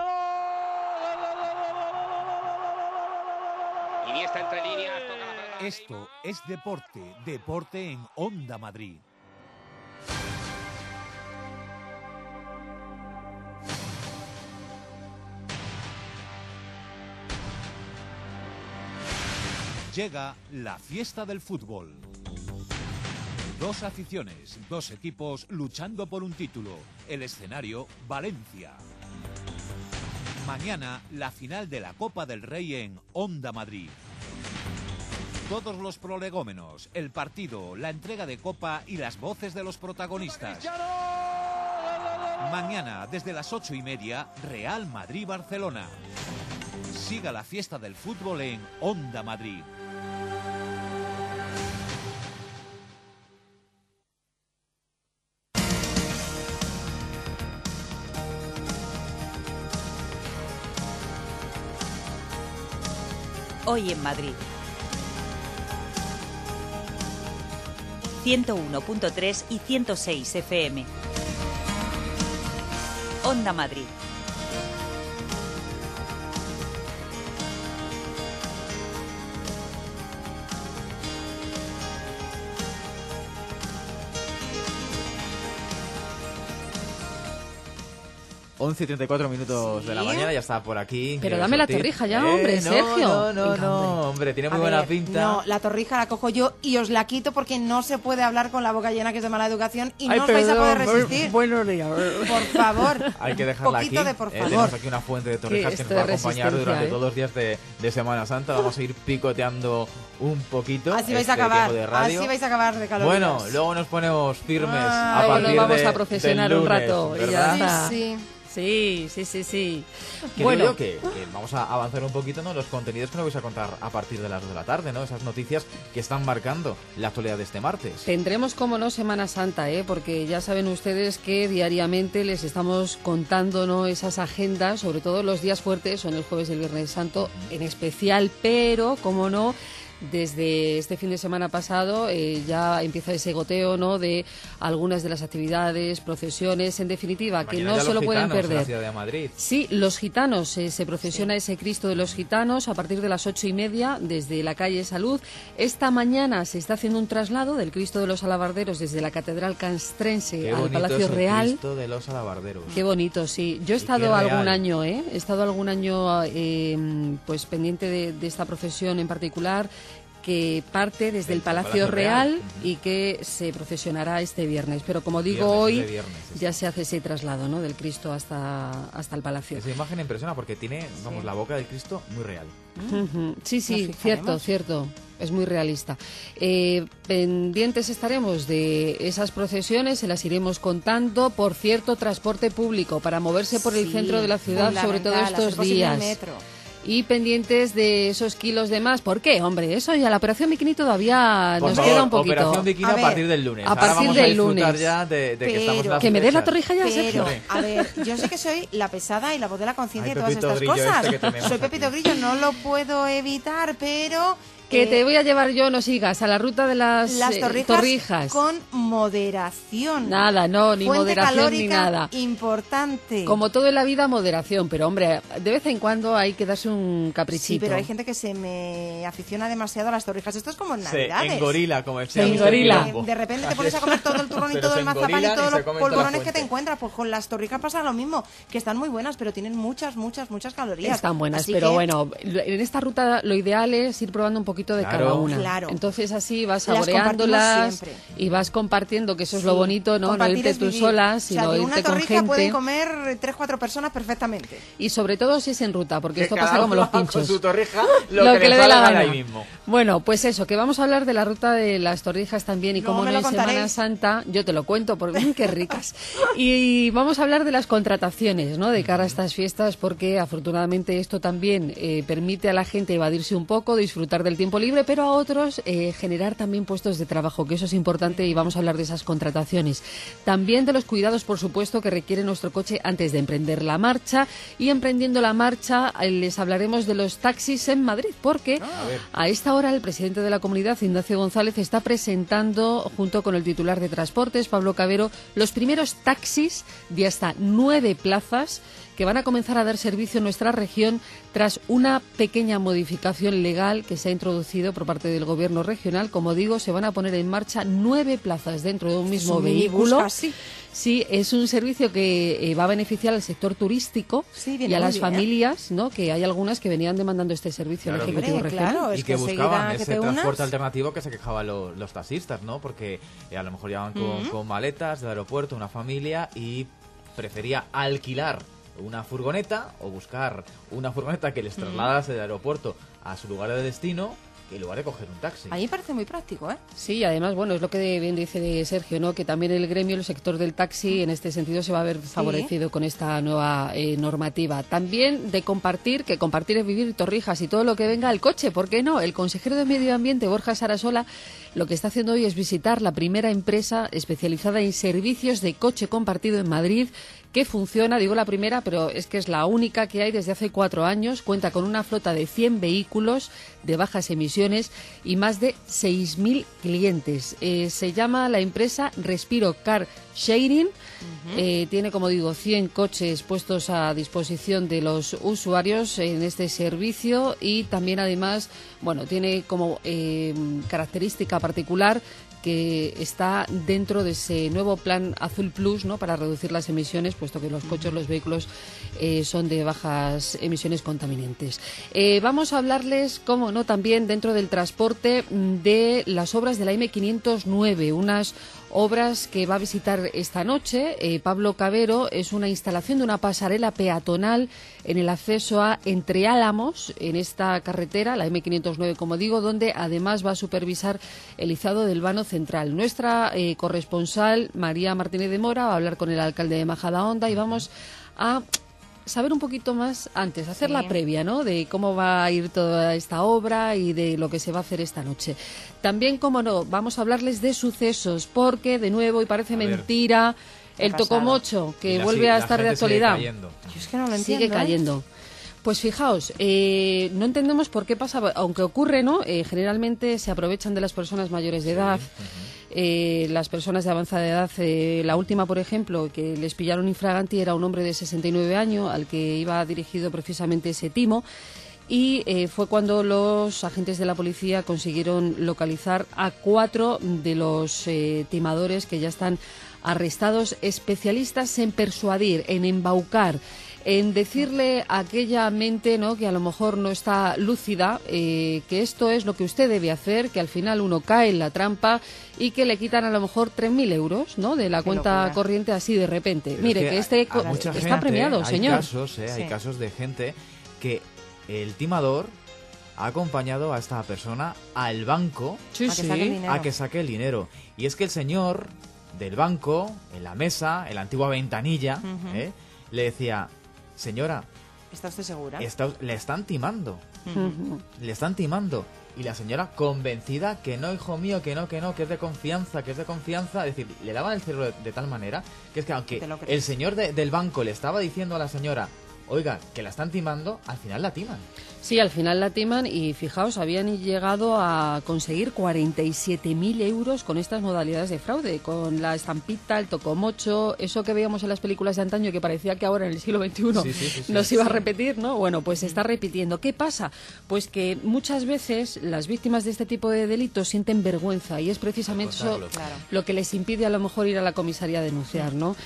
Iniesta entre líneas, toca la pelota. Esto es deporte, deporte en Onda Madrid. Llega la fiesta del fútbol. Dos aficiones, dos equipos luchando por un título. El escenario, Valencia. Mañana, la final de la Copa del Rey en Onda Madrid. Todos los prolegómenos, el partido, la entrega de Copa y las voces de los protagonistas. Mañana, desde las ocho y media, Real Madrid-Barcelona. Siga la fiesta del fútbol en Onda Madrid. Hoy en Madrid. ciento uno punto tres y ciento seis F M. Onda Madrid. once y treinta y cuatro minutos ¿Sí? de la mañana, ya está por aquí. Pero Miguel dame la Ortiz. torrija ya, Eh, hombre, no, Sergio. No, no, Venga, no, hombre. hombre, tiene muy A buena ver, pinta. No, la torrija la cojo yo y os la quito porque no se puede hablar con la boca llena, que es de mala educación, y Ay, no os vais a poder perdón, resistir. Buenos días. Por favor. Hay que dejarla poquito aquí. de por Eh, favor. tenemos aquí una fuente de torrijas Que que nos esto va a de acompañar resistencia, durante ¿eh? todos los días de, de Semana Santa. Vamos a ir picoteando un poquito. Así vais este a acabar. tiempo de radio. Así vais a acabar de calorías. Bueno, luego nos ponemos firmes Ah, a luego partir nos vamos de, a procesionar del un lunes, rato y ya ¿verdad? está. Sí, sí. Sí, sí, sí, sí. Que Bueno, digo que, que vamos a avanzar un poquito, ¿no? Los contenidos que nos vais a contar a partir de las dos de la tarde, ¿no? Esas noticias que están marcando la actualidad de este martes. tendremos, como no, Semana Santa, ¿eh? Porque ya saben ustedes que diariamente les estamos contando, ¿no?, esas agendas, sobre todo los días fuertes, son el jueves y el viernes santo en especial, pero, como no, desde este fin de semana pasado eh, ya empieza ese goteo, ¿no?, de algunas de las actividades, procesiones, en definitiva, que Mañana no ya se los lo pueden gitanos en la perder. ciudad de Madrid. Sí, los gitanos, eh, se procesiona ese Cristo de los Gitanos a partir de las ocho y media desde la calle Salud. Esta mañana se está haciendo un traslado del Cristo de los Alabarderos desde la Catedral Castrense Qué al bonito Palacio es el Real. Cristo de los Alabarderos. Qué bonito, sí. Yo he Y estado qué real. algún año, ¿eh? He estado algún año eh, pues pendiente de, de esta procesión en particular, que parte desde Del el Palacio, Palacio Real. Real, Ujú. y que se procesionará este viernes. Pero como digo, Viernes, hoy de viernes, sí, ya se hace ese traslado, ¿no?, del Cristo hasta, hasta el Palacio. Esa imagen impresiona porque tiene, vamos, la boca del Cristo muy real. Ujú. Sí, sí, Nos cierto, fijaremos. cierto. Es muy realista. Eh, pendientes estaremos de esas procesiones, se las iremos contando. Por cierto, transporte público para moverse por el Sí, centro de la ciudad, sobre todo fundamental, hacer estos posible el días. metro. Y pendientes de esos kilos de más. ¿Por qué, hombre? Eso ya, la operación Bikini todavía Por nos favor, queda un poquito. Operación Bikini A a, ver, partir del lunes. a Ahora partir vamos del a disfrutar lunes. ya de, de que Pero- estamos en las Que me des la fechas. torrija ya, Sergio. Pero, a ver, yo sé que soy la pesada y la voz de la conciencia Ay, y todas Pepito estas Grillo cosas. este que tenemos Soy aquí. Pepito Grillo, no lo puedo evitar, pero... Que eh, te voy a llevar yo, no sigas, a la ruta de las, las eh, torrijas, torrijas. con moderación. Nada, no, ni Fuente moderación ni calórica nada. importante. Como todo en la vida, moderación, pero hombre, de vez en cuando hay que darse un caprichito. Sí, pero hay gente que se me aficiona demasiado a las torrijas. Esto es como en Sí, Navidades. en gorila, como decía En mister gorila. Quilombo. De repente te pones a comer todo el turrón y Pero todo se el mazapán y engorilan y todos se los comen toda la polvorones que te fuente. encuentras. Pues con las torrijas pasa lo mismo, que están muy buenas, pero tienen muchas, muchas, muchas calorías. Están buenas, Así pero que bueno, en esta ruta lo ideal es ir probando un poquito de Claro. cada una. Claro. Entonces así vas Las saboreándolas compartimos y vas compartiendo, que eso es Sí, lo bonito, ¿no? No compartir irte es tú vivir. sola, O sino sea, de irte una con torrija gente. pueden comer tres, cuatro personas perfectamente. Y sobre todo si es en ruta, porque Que esto cada pasa como uno los va con pinchos. su torrija, lo, Lo que, que le le dé la salga gana. ahí mismo. Bueno, pues eso, que vamos a hablar de la ruta de las torrijas también y Luego cómo me no lo en Semana contaréis. Santa, yo te lo cuento, porque ¡mm, qué ricas. Y vamos a hablar de las contrataciones, ¿no?, de cara a estas fiestas, porque afortunadamente esto también eh, permite a la gente evadirse un poco, disfrutar del tiempo libre, pero a otros eh, generar también puestos de trabajo, que eso es importante, y vamos a hablar de esas contrataciones. También de los cuidados, por supuesto, que requiere nuestro coche antes de emprender la marcha, y emprendiendo la marcha eh, les hablaremos de los taxis en Madrid, porque A ver. a esta hora el presidente de la comunidad, Ignacio González, está presentando, junto con el titular de Transportes, Pablo Cabero, los primeros taxis de hasta nueve plazas que van a comenzar a dar servicio en nuestra región tras una pequeña modificación legal que se ha introducido por parte del gobierno regional. Como digo, se van a poner en marcha nueve plazas dentro de un mismo un minibús vehículo. casi. Sí, es un servicio que eh, va a beneficiar al sector turístico Sí, viene y a muy las bien. familias, ¿no?, que hay algunas que venían demandando este servicio Claro, al Ejecutivo Hombre, regional. claro, Y es que que buscaban seguirá que ese te unas. transporte alternativo que se quejaban lo- los taxistas, ¿no? Porque eh, a lo mejor llevaban con, con maletas del aeropuerto, una familia, y prefería alquilar una furgoneta o buscar una furgoneta que les trasladase del aeropuerto a su lugar de destino, en lugar de coger un taxi. A mí me parece muy práctico, ¿eh? Sí, además, bueno, es lo que bien dice Sergio, ¿no?, que también el gremio, el sector del taxi, en este sentido se va a ver favorecido con esta nueva eh, normativa. También de compartir, que compartir es vivir, torrijas y todo lo que venga al coche, ¿por qué no? El consejero de Medio Ambiente, Borja Sarasola, lo que está haciendo hoy es visitar la primera empresa especializada en servicios de coche compartido en Madrid, que funciona, digo la primera, pero es que es la única que hay desde hace cuatro años. Cuenta con una flota de cien vehículos de bajas emisiones y más de seis mil clientes. Eh, se llama la empresa Respiro Car Sharing. Eh, tiene, como digo, cien coches puestos a disposición de los usuarios en este servicio, y también, además, bueno, tiene como eh, característica particular que está dentro de ese nuevo plan Azul Plus, ¿no?, para reducir las emisiones, puesto que los coches, los vehículos eh, son de bajas emisiones contaminantes. Eh, vamos a hablarles, como no, también dentro del transporte de las obras de la eme quinientos nueve, unas obras que va a visitar esta noche eh, Pablo Cabero. Es una instalación de una pasarela peatonal en el acceso a Entre Álamos, en esta carretera, la eme quinientos nueve, como digo, donde además va a supervisar el izado del vano central. Nuestra eh, corresponsal, María Martínez de Mora, va a hablar con el alcalde de Majadahonda y vamos a saber un poquito más antes, hacer sí. la previa, ¿no?, de cómo va a ir toda esta obra y de lo que se va a hacer esta noche. También, como no, vamos a hablarles de sucesos, porque, de nuevo, y parece a mentira, el tocomocho, que la, vuelve a estar de actualidad. Yo es que no lo entiendo, sigue cayendo. ¿eh? Pues fijaos, eh, no entendemos por qué pasa, aunque ocurre, ¿no? Eh, generalmente se aprovechan de las personas mayores de edad. Sí, uh-huh. Eh, las personas de avanzada edad, eh, la última, por ejemplo, que les pillaron infraganti, era un hombre de sesenta y nueve años al que iba dirigido precisamente ese timo, y eh, fue cuando los agentes de la policía consiguieron localizar a cuatro de los eh, timadores que ya están arrestados, especialistas en persuadir, en embaucar, en decirle a aquella mente, ¿no?, que a lo mejor no está lúcida, eh, que esto es lo que usted debe hacer, que al final uno cae en la trampa y que le quitan a lo mejor tres mil euros, ¿no?, de la Qué cuenta locura. corriente así de repente. Pero Mire, es que, que este a, a está gente, premiado, hay señor. Casos, eh, sí. Hay casos de gente que el timador ha acompañado a esta persona al banco sí, a, sí. que saque el dinero. a que saque el dinero. Y es que el señor del banco, en la mesa, en la antigua ventanilla, uh-huh. eh, le decía: señora, ¿está usted segura? Está, le están timando. Uh-huh. Le están timando. Y la señora, convencida que no, hijo mío, que no, que no, que es de confianza, que es de confianza. Es decir, le daban el cerebro de, de tal manera que es que aunque el señor de, del banco le estaba diciendo a la señora: oiga, que la están timando, al final la timan. Sí, al final la timan, y fijaos, habían llegado a conseguir cuarenta y siete mil euros con estas modalidades de fraude, con la estampita, el tocomocho, eso que veíamos en las películas de antaño que parecía que ahora en el siglo veintiuno sí, sí, sí, sí, nos sí, iba sí. a repetir, ¿no? Bueno, pues se está repitiendo. ¿Qué pasa? Pues que muchas veces las víctimas de este tipo de delitos sienten vergüenza, y es precisamente eso claro. lo que les impide a lo mejor ir a la comisaría a denunciar, ¿no?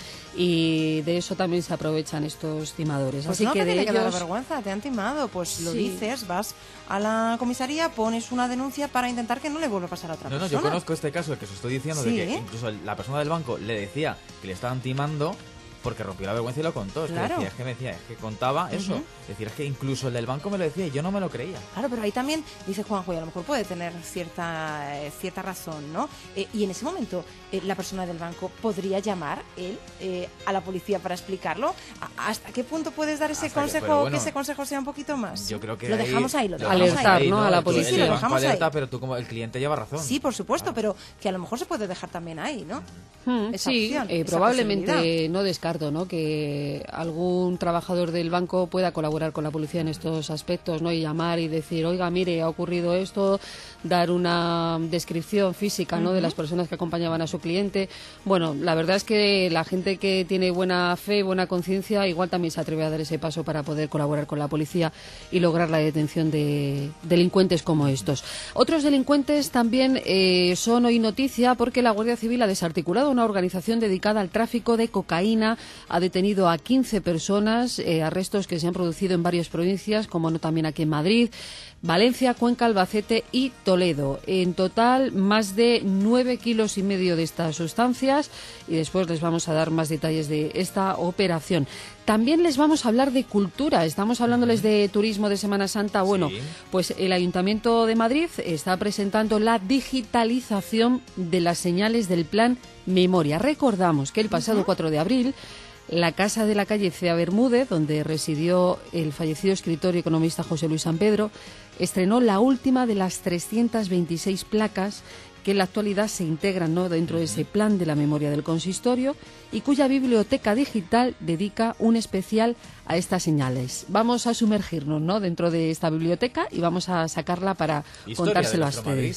Y de eso también se aprovechan estos timadores. Pues Así no que te de tiene ellos... que dar vergüenza, te han timado, pues lo sí. dices, vas a la comisaría, pones una denuncia para intentar que no le vuelva a pasar a otra no, persona. No, yo conozco este caso, el que os estoy diciendo, sí, de que ¿eh? incluso la persona del banco le decía que le estaban timando porque rompió la vergüenza y lo contó. Es claro. que decía, es que me decía, es que contaba eso. Uh-huh. Es decir, es que incluso el del banco me lo decía y yo no me lo creía. Claro, pero ahí también, dice Juanjo, y a lo mejor puede tener cierta eh, cierta razón, ¿no? Eh, y en ese momento, eh, la persona del banco podría llamar, él, eh, a la policía para explicarlo. ¿A, ¿Hasta qué punto puedes dar ese Hasta consejo, que, bueno, que ese consejo sea un poquito más? Yo creo que Lo ahí, dejamos ahí, lo dejamos alertar, ahí. ¿no? A la policía. Sí, sí, lo dejamos alerta, ahí. Pero tú como el cliente lleva razón. Sí, por supuesto, claro. pero que a lo mejor se puede dejar también ahí, ¿no? Hmm, esa sí, opción, eh, esa probablemente no descarto, ¿no?, que algún trabajador del banco pueda colaborar con la policía en estos aspectos, ¿no?, y llamar y decir, oiga, mire, ha ocurrido esto, dar una descripción física, ¿no?, uh-huh. de las personas que acompañaban a su cliente. Bueno, la verdad es que la gente que tiene buena fe, buena conciencia, igual también se atreve a dar ese paso para poder colaborar con la policía y lograr la detención de delincuentes como estos. Otros delincuentes también eh, son hoy noticia porque la Guardia Civil ha desarticulado una organización dedicada al tráfico de cocaína, ha detenido a quince personas, eh, arrestos que se han producido en varias provincias, como no también aquí en Madrid, Valencia, Cuenca, Albacete y Toledo. En total, más de nueve kilos y medio de estas sustancias, y después les vamos a dar más detalles de esta operación. También les vamos a hablar de cultura. Estamos hablándoles de turismo de Semana Santa. Bueno, sí. pues el Ayuntamiento de Madrid está presentando la digitalización de las señales del Plan Memoria. Recordamos que el pasado cuatro de abril la casa de la calle Cea Bermúdez, donde residió el fallecido escritor y economista José Luis San Pedro, estrenó la última de las trescientas veintiséis placas que en la actualidad se integran, ¿no?, dentro de ese plan de la memoria del consistorio, y cuya biblioteca digital dedica un especial a estas señales. Vamos a sumergirnos, ¿no?, dentro de esta biblioteca y vamos a sacarla para Historia contárselo a ustedes. ustedes. Madrid, claro.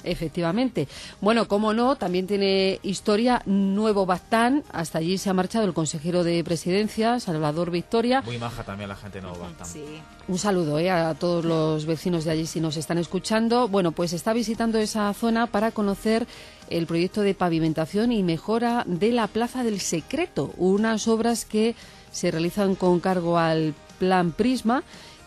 Efectivamente. Bueno, como no, también tiene historia Nuevo Baztán. Hasta allí se ha marchado el consejero de Presidencia, Salvador Victoria. Muy maja también la gente de Nuevo Baztán. Sí. Un saludo eh, a todos los vecinos de allí si nos están escuchando. Bueno, pues está visitando esa zona para conocer el proyecto de pavimentación y mejora de la Plaza del Secreto, unas obras que se realizan con cargo al Plan Prisma.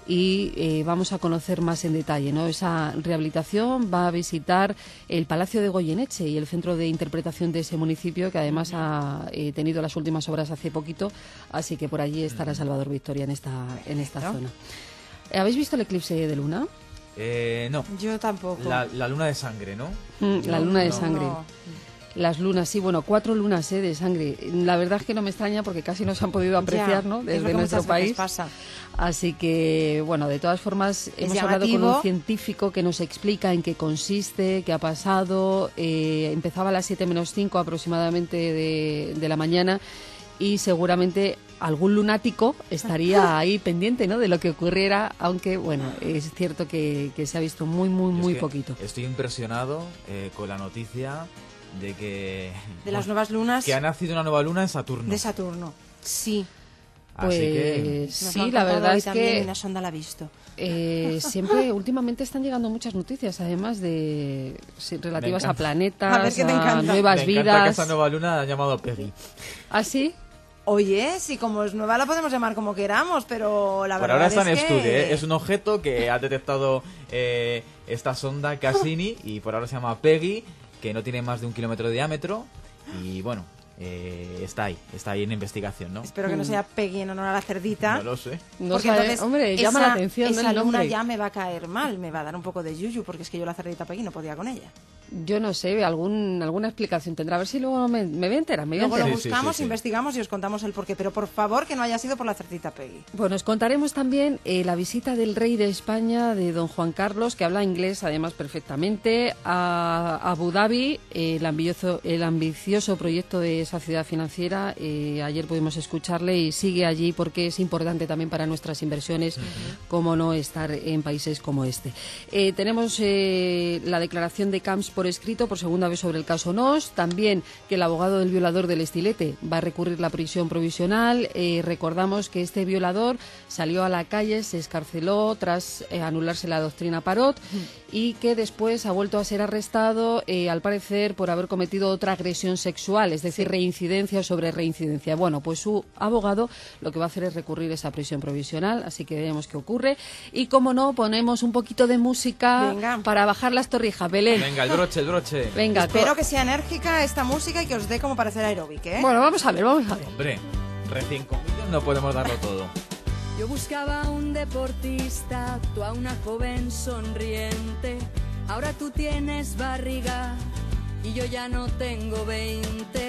Y eh, vamos a conocer más en detalle, ¿no? Esa rehabilitación. Va a visitar el Palacio de Goyeneche y el centro de interpretación de ese municipio, que además ha eh, tenido las últimas obras hace poquito, así que por allí estará Salvador Victoria en esta, en esta zona. ¿Habéis visto el eclipse de luna? Eh, no. Yo tampoco. La, la luna de sangre, ¿no? Mm, la luna de no, sangre. No. Las lunas, sí, bueno, cuatro lunas eh, de sangre. La verdad es que no me extraña porque casi no se han podido apreciar, Ya, ¿no? es Desde lo que nuestro muchas país. veces pasa. Así que, bueno, de todas formas, hemos hablado llamativo. con un científico que nos explica en qué consiste, qué ha pasado. Eh, empezaba a las siete menos cinco aproximadamente de, de la mañana y seguramente algún lunático estaría ahí pendiente, ¿no?, de lo que ocurriera, aunque, bueno, es cierto que, que se ha visto muy, muy, Yo muy es que poquito. Estoy impresionado eh, con la noticia de que... De las nuevas lunas. Que ha nacido una nueva luna en Saturno. De Saturno. Sí. Así Pues que... Nos lo sí, han la contado verdad hoy es también que y una sonda la ha visto. eh, siempre, últimamente están llegando muchas noticias, además de sí, relativas Me a encanta. planetas, A ver qué te encanta. nuevas Me encanta que vidas. esa nueva luna la han llamado Peggy. ¿Ah, sí? Oye, sí, como es nueva la podemos llamar como queramos, pero la Por verdad ahora está es en que... estudio, ¿eh? Es un objeto que ha detectado eh, esta sonda Cassini y por ahora se llama Peggy, que no tiene más de un kilómetro de diámetro y bueno, eh, está ahí, está ahí en investigación, ¿no? Espero que no sea Peggy en honor a la cerdita. No lo sé. No Porque sabe- entonces hombre, llama esa, la atención, ¿no?, esa el luna nombre. ya me va a caer mal, me va a dar un poco de yuyu, porque es que yo la cerdita Peggy no podía con ella. Yo no sé, algún, alguna explicación tendrá. A ver si luego me, me voy a enterar. Me voy a Luego lo enterar. Sí, sí, buscamos, sí, sí. investigamos y os contamos el porqué, pero por favor que no haya sido por la cerdita Peggy. Bueno, os contaremos también eh, la visita del rey de España, de don Juan Carlos, que habla inglés además perfectamente, a Abu Dhabi, eh, el, ambicioso, el ambicioso proyecto de esa ciudad financiera. Eh, ayer pudimos escucharle y sigue allí porque es importante también para nuestras inversiones, uh-huh. Cómo no estar en países como este. Eh, tenemos eh, la declaración de Camps por escrito, por segunda vez sobre el caso Nos, también que el abogado del violador del Estilete va a recurrir la prisión provisional. Eh, recordamos que este violador salió a la calle, se escarceló tras eh, anularse la doctrina Parot y que después ha vuelto a ser arrestado, eh, al parecer, por haber cometido otra agresión sexual, es decir, reincidencia sobre reincidencia. Bueno, pues su abogado lo que va a hacer es recurrir esa prisión provisional, así que veremos qué ocurre. Y, como no, ponemos un poquito de música Venga. para bajar las torrijas. Belén. Venga, el broche, el broche. Venga, Espero que sea enérgica esta música y que os dé como para hacer aeróbic, ¿eh? Bueno, vamos a ver, vamos a ver. Hombre, recién comido no podemos darlo todo. Yo buscaba un deportista, tú a una joven sonriente. Ahora tú tienes barriga y yo ya no tengo veinte.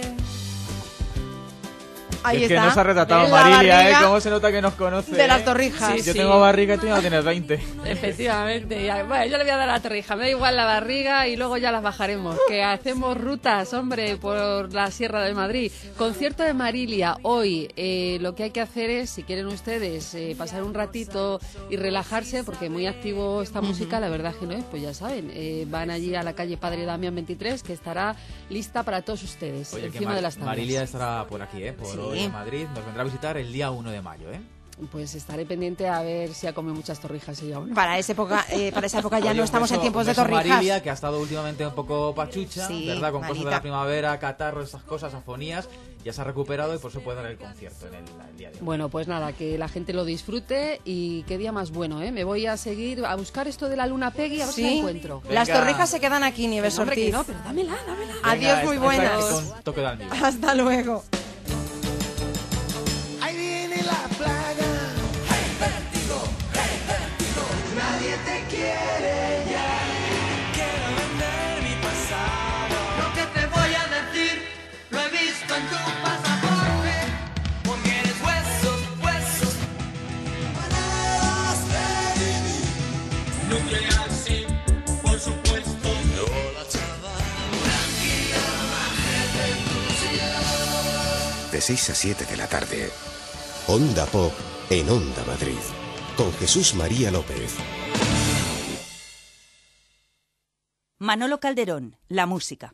Ahí es está. que nos ha retratado La Marilia, ¿eh? barriga Cómo se nota que nos conoce. de las ¿eh? torrijas. Sí, Yo sí. tengo barriga y tú ya tienes veinte. Efectivamente. Ya, bueno, yo le voy a dar la torrija. Me da igual la barriga y luego ya las bajaremos. Que hacemos rutas, hombre, por la Sierra de Madrid. Concierto de Marilia. Hoy eh, lo que hay que hacer es, si quieren ustedes, eh, pasar un ratito y relajarse, porque muy activo esta música, la verdad que no es, pues ya saben. Eh, van allí a la calle Padre Damián veintitrés, que estará lista para todos ustedes, Oye, que encima Mar- de las tablas. Marilia estará por aquí, ¿eh? Por Sí. hoy en Madrid. Nos vendrá a visitar el día uno de mayo, ¿eh? Pues estaré pendiente a ver si ha comido muchas torrijas ella o no. Para esa época, eh, para esa época ya Oye, no un estamos beso- en tiempos un de beso a torrijas. Marilia, que ha estado últimamente un poco pachucha, Sí, ¿verdad? Con cosas de malita. la primavera, catarro, esas cosas, afonías. Ya se ha recuperado y por eso puede dar el concierto en el, el día de hoy. Bueno, pues nada, que la gente lo disfrute y qué día más bueno, ¿eh? Me voy a seguir a buscar esto de la luna Peggy, a ver si la Sí. encuentro. Las Venga. torrijas se quedan aquí, Nieves No, hombre, que Ortiz. no, pero dámela, dámela. Venga, Adiós, muy esta- esta buenas. Con toque de almíbar. Hasta luego. Ahí viene la plaga. Hey, vértigo, hey, vértigo. Nadie te quiere ya. Quiero vender mi pasado. Lo que te voy a decir lo he visto en tu pasaporte. Porque eres huesos, huesos. Maneras de vivir. Nuclear, sí, por supuesto. No la chava. Tranquila, bájate tu cielo. De seis a siete de la tarde, Onda Pop en Onda Madrid, con Jesús María López. Manolo Calderón, la música.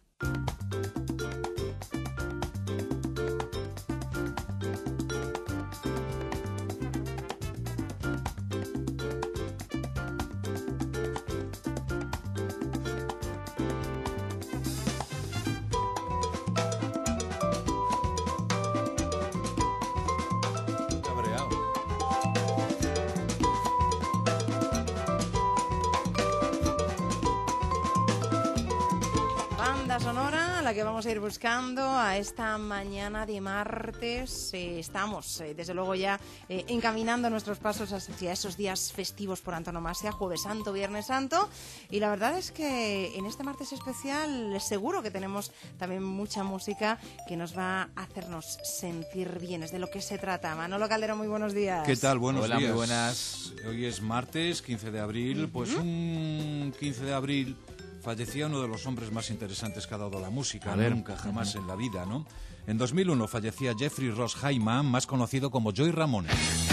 Sonora, la que vamos a ir buscando a esta mañana de martes. Eh, estamos, eh, desde luego, ya eh, encaminando nuestros pasos hacia esos días festivos por antonomasia, Jueves Santo, Viernes Santo. Y la verdad es que en este martes especial seguro que tenemos también mucha música que nos va a hacernos sentir bien. Es de lo que se trata. Manolo Calderón, muy buenos días. ¿Qué tal? Buenos Hola, días. muy buenas. Hoy es martes, quince de abril. Uh-huh. Pues un quince de abril fallecía uno de los hombres más interesantes que ha dado la música, nunca jamás en la vida, ¿no? En dos mil uno fallecía Jeffrey Ross Hyman, más conocido como Joey Ramone.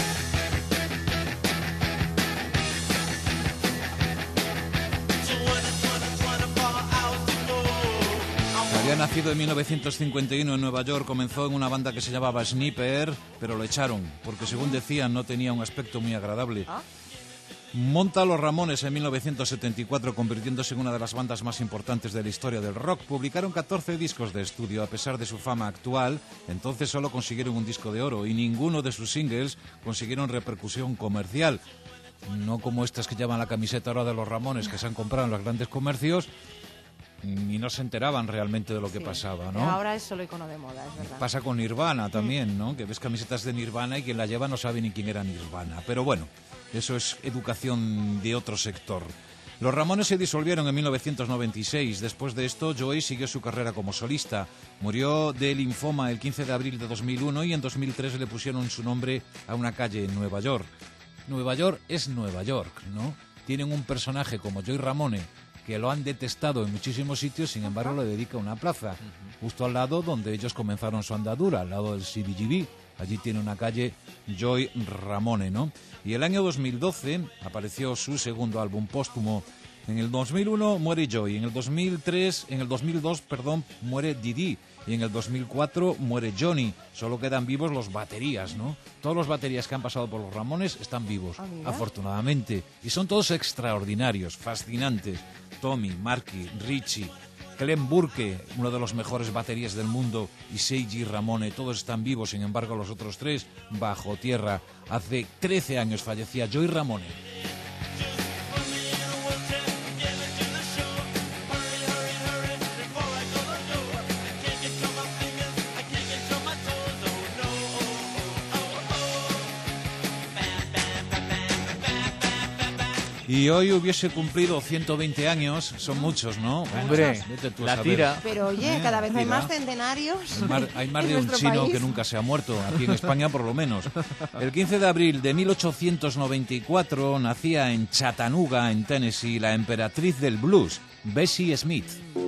Había nacido en mil novecientos cincuenta y uno en Nueva York, comenzó en una banda que se llamaba Sniper, pero lo echaron, porque según decían no tenía un aspecto muy agradable. ¿Ah? Monta Los Ramones en mil novecientos setenta y cuatro, convirtiéndose en una de las bandas más importantes de la historia del rock. Publicaron catorce discos de estudio. A pesar de su fama actual, entonces solo consiguieron un disco de oro y ninguno de sus singles consiguieron repercusión comercial. No como estas que llaman la camiseta ahora de Los Ramones, que se han comprado en los grandes comercios y no se enteraban realmente de lo que Sí. pasaba, ¿no? Ahora es solo icono de moda, es verdad. Pasa con Nirvana también, ¿no? Que ves camisetas de Nirvana y quien la lleva no sabe ni quién era Nirvana. Pero bueno, eso es educación de otro sector. Los Ramones se disolvieron en mil novecientos noventa y seis. Después de esto, Joey siguió su carrera como solista. Murió de linfoma el quince de abril de dos mil uno y en dos mil tres le pusieron su nombre a una calle en Nueva York. Nueva York es Nueva York, ¿no? Tienen un personaje como Joey Ramone que lo han detestado en muchísimos sitios, sin embargo le dedica una plaza, justo al lado donde ellos comenzaron su andadura, al lado del C B G B. Allí tiene una calle Joey Ramone, ¿no? Y el año dos mil doce apareció su segundo álbum póstumo. En el dos mil uno muere Joey, en el dos mil tres, en el dos mil dos, perdón, muere Didi, y en el dos mil cuatro muere Johnny. Solo quedan vivos los baterías, ¿no? Todos los baterías que han pasado por los Ramones están vivos, Ah, mira. afortunadamente, y son todos extraordinarios, fascinantes. Tommy, Marky, Richie, Clem Burke, uno de los mejores baterías del mundo, y Seiji Ramone, todos están vivos, sin embargo los otros tres bajo tierra. Hace trece años fallecía Joey Ramone. Y hoy hubiese cumplido ciento veinte años, son muchos, ¿no? Hombre, Vete tú a la saber. tira. Pero oye, Eh, cada vez hay tira. más centenarios. Hay más, hay más en de un nuestro chino país. que nunca se ha muerto, aquí en España por lo menos. El quince de abril de mil ochocientos noventa y cuatro nacía en Chattanooga, en Tennessee, la emperatriz del blues, Bessie Smith.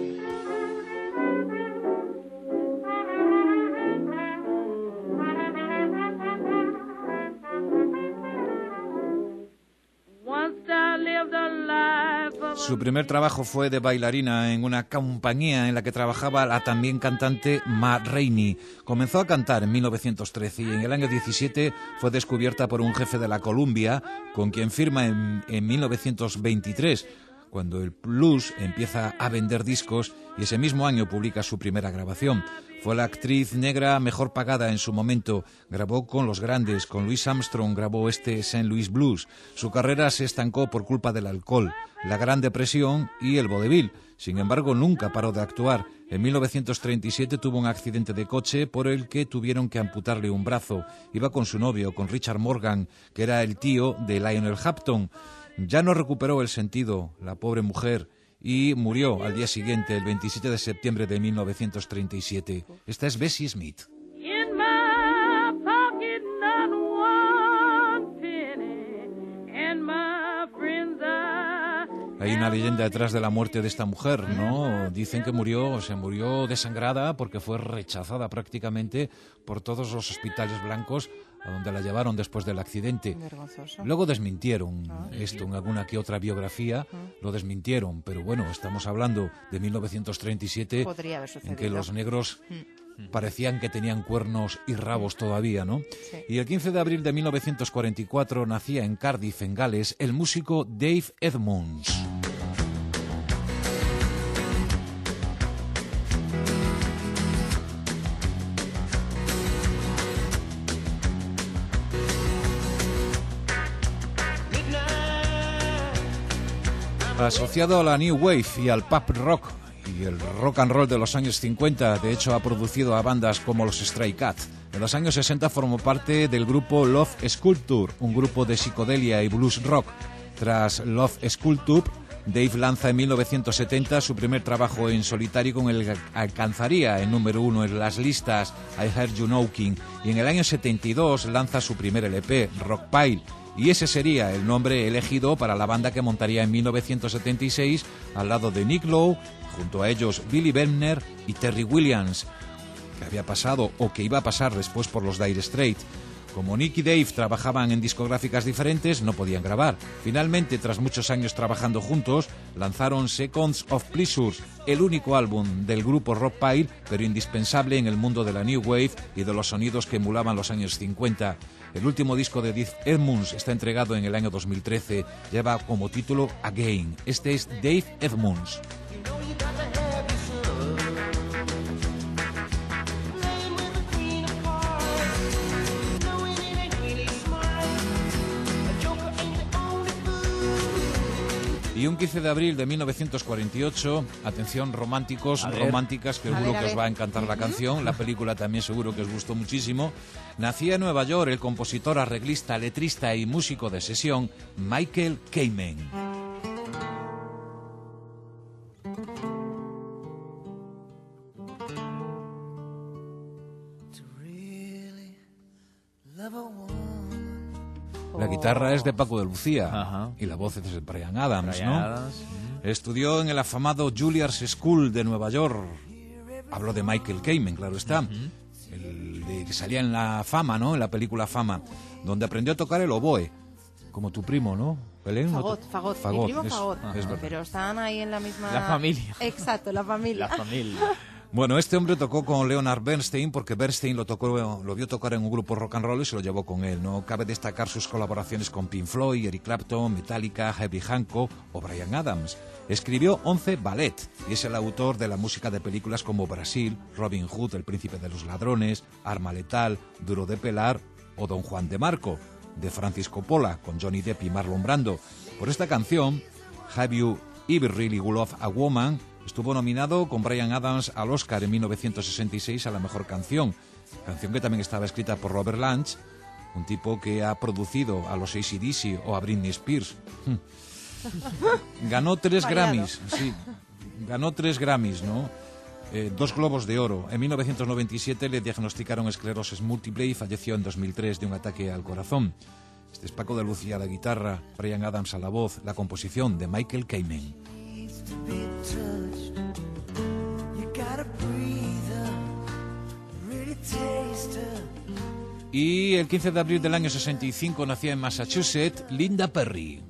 Su primer trabajo fue de bailarina en una compañía en la que trabajaba la también cantante Ma Rainey. Comenzó a cantar en mil novecientos trece y en el año diecisiete fue descubierta por un jefe de la Columbia, con quien firma en, en mil novecientos veintitrés, cuando el blues empieza a vender discos, y ese mismo año publica su primera grabación. Fue la actriz negra mejor pagada en su momento. Grabó con los grandes, con Louis Armstrong grabó este Saint Louis Blues. Su carrera se estancó por culpa del alcohol, la Gran Depresión y el vodevil. Sin embargo, nunca paró de actuar. En mil novecientos treinta y siete tuvo un accidente de coche por el que tuvieron que amputarle un brazo. Iba con su novio, con Richard Morgan, que era el tío de Lionel Hampton. Ya no recuperó el sentido, la pobre mujer, y murió al día siguiente, el veintisiete de septiembre de mil novecientos treinta y siete. Esta es Bessie Smith. In my pocket, not one penny, and my friends I Hay una leyenda detrás de la muerte de esta mujer, ¿no? Dicen que murió, se murió desangrada porque fue rechazada prácticamente por todos los hospitales blancos a donde la llevaron después del accidente. Vergonzoso. Luego desmintieron Ah. esto en alguna que otra biografía, Ah. lo desmintieron, pero bueno, estamos hablando de mil novecientos treinta y siete, Podría haber en que sucedido. los negros Mm. parecían que tenían cuernos y rabos todavía, ¿no? Sí. Y el quince de abril de mil novecientos cuarenta y cuatro nacía en Cardiff, en Gales, el músico Dave Edmunds. Asociado a la New Wave y al pop rock y el rock and roll de los años cincuenta, de hecho ha producido a bandas como los Stray Cats. En los años sesenta formó parte del grupo Love Sculpture, un grupo de psicodelia y blues rock. Tras Love Sculpture, Dave lanza en mil novecientos setenta su primer trabajo en solitario con el que alcanzaría el número uno en las listas I Heard You Knocking, y en el año setenta y dos lanza su primer L P, Rockpile, y ese sería el nombre elegido para la banda que montaría en mil novecientos setenta y seis al lado de Nick Lowe, junto a ellos Billy Bremner y Terry Williams, que había pasado o que iba a pasar después por los Dire Straits. Como Nick y Dave trabajaban en discográficas diferentes, no podían grabar. Finalmente, tras muchos años trabajando juntos, lanzaron Seconds of Pleasure, el único álbum del grupo Rockpile, pero indispensable en el mundo de la New Wave y de los sonidos que emulaban los años cincuenta. El último disco de Dave Edmunds está entregado en el año dos mil trece. Lleva como título Again. Este es Dave Edmunds. Y un quince de abril de mil novecientos cuarenta y ocho, atención románticos, A ver. románticas, que A seguro ver, a que os ver. va a encantar la canción, la película también seguro que os gustó muchísimo. Nacía en Nueva York el compositor, arreglista, letrista y músico de sesión Michael Kamen. La guitarra es de Paco de Lucía. Ajá. Y la voz es de Bryan Adams, Bryan ¿no? Adams, Estudió en el afamado Juilliard School de Nueva York. Hablo de Michael Kamen, claro está. El de que salía en la Fama, ¿no? En la película Fama, donde aprendió a tocar el oboe. Como tu primo, ¿no? Belén, ¿no? Fagot, fagot, Fagot, mi primo es- Fagot. es verdad. Pero están ahí en la misma... La familia. Exacto, la familia. La familia. Bueno, este hombre tocó con Leonard Bernstein porque Bernstein lo tocó, lo vio tocar en un grupo rock and roll y se lo llevó con él. No cabe destacar sus colaboraciones con Pink Floyd, Eric Clapton, Metallica, Herbie Hancock o Bryan Adams. Escribió once ballet y es el autor de la música de películas como Brasil, Robin Hood, El Príncipe de los Ladrones, Arma Letal, Duro de Pelar o Don Juan de Marco, de Francis Coppola, con Johnny Depp y Marlon Brando. Por esta canción, Have You Ever Really Loved a Woman, estuvo nominado con Bryan Adams al Oscar en mil novecientos sesenta y seis a la mejor canción. Canción que también estaba escrita por Robert Lange, un tipo que ha producido a los A C D C o a Britney Spears. Ganó tres Variado. Grammys, sí. Ganó tres Grammys, ¿no? Eh, dos Globos de Oro. En mil novecientos noventa y siete le diagnosticaron esclerosis múltiple y falleció en dos mil tres de un ataque al corazón. Este es Paco de Lucía a la guitarra, Bryan Adams a la voz, la composición de Michael Kamen. Y el quince de abril del año sesenta y cinco nacía en Massachusetts Linda Perry.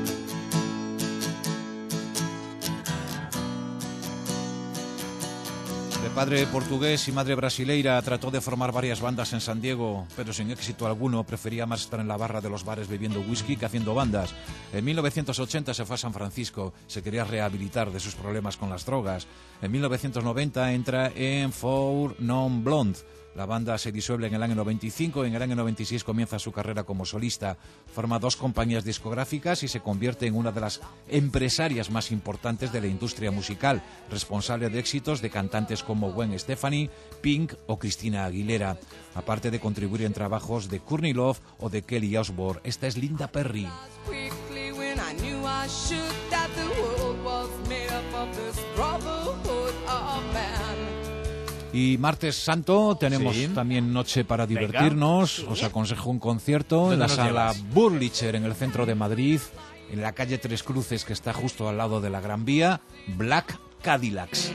De padre portugués y madre brasileira, trató de formar varias bandas en San Diego, pero sin éxito alguno. Prefería más estar en la barra de los bares bebiendo whisky que haciendo bandas. En mil novecientos ochenta se fue a San Francisco, se quería rehabilitar de sus problemas con las drogas. En mil novecientos noventa entra en Four Non Blonde. La banda se disuelve en el año noventa y cinco, en el año noventa y seis comienza su carrera como solista, forma dos compañías discográficas y se convierte en una de las empresarias más importantes de la industria musical, responsable de éxitos de cantantes como Gwen Stefani, Pink o Christina Aguilera, aparte de contribuir en trabajos de Courtney Love o de Kelly Osbourne. Esta es Linda Perry. Quickly when I knew I should, that the world was made up of this brotherhood of man. Y martes santo tenemos Sí. también noche para Venga. divertirnos. Sí. Os aconsejo un concierto en ¿Dónde la nos sala llevas? Burlicher en el centro de Madrid, en la calle Tres Cruces, que está justo al lado de la Gran Vía. Black Cadillacs.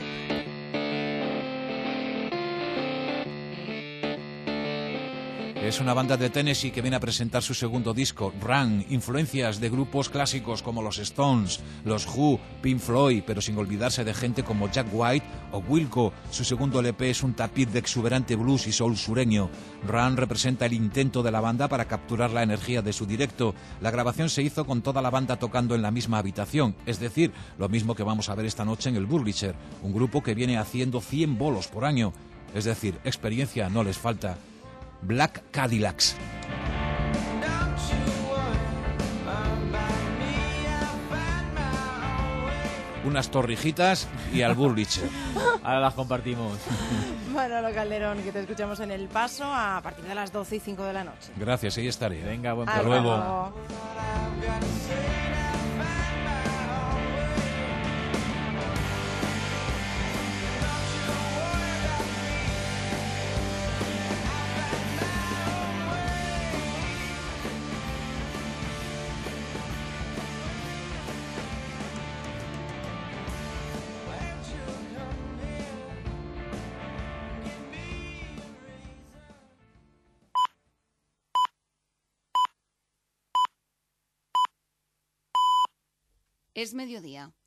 Es una banda de Tennessee que viene a presentar su segundo disco, Run, influencias de grupos clásicos como los Stones, los Who, Pink Floyd, pero sin olvidarse de gente como Jack White o Wilco. Su segundo L P es un tapiz de exuberante blues y soul sureño. Run representa el intento de la banda para capturar la energía de su directo. La grabación se hizo con toda la banda tocando en la misma habitación, es decir, lo mismo que vamos a ver esta noche en el Burlisher, un grupo que viene haciendo cien bolos por año. Es decir, experiencia no les falta. Black Cadillacs. Unas torrijitas y al Burlisher. Ahora las compartimos. Manolo Calderón, que te escuchamos en El Paso a partir de las doce y cinco de la noche. Gracias, ahí estaré. Venga, buen Hasta luego. Es mediodía.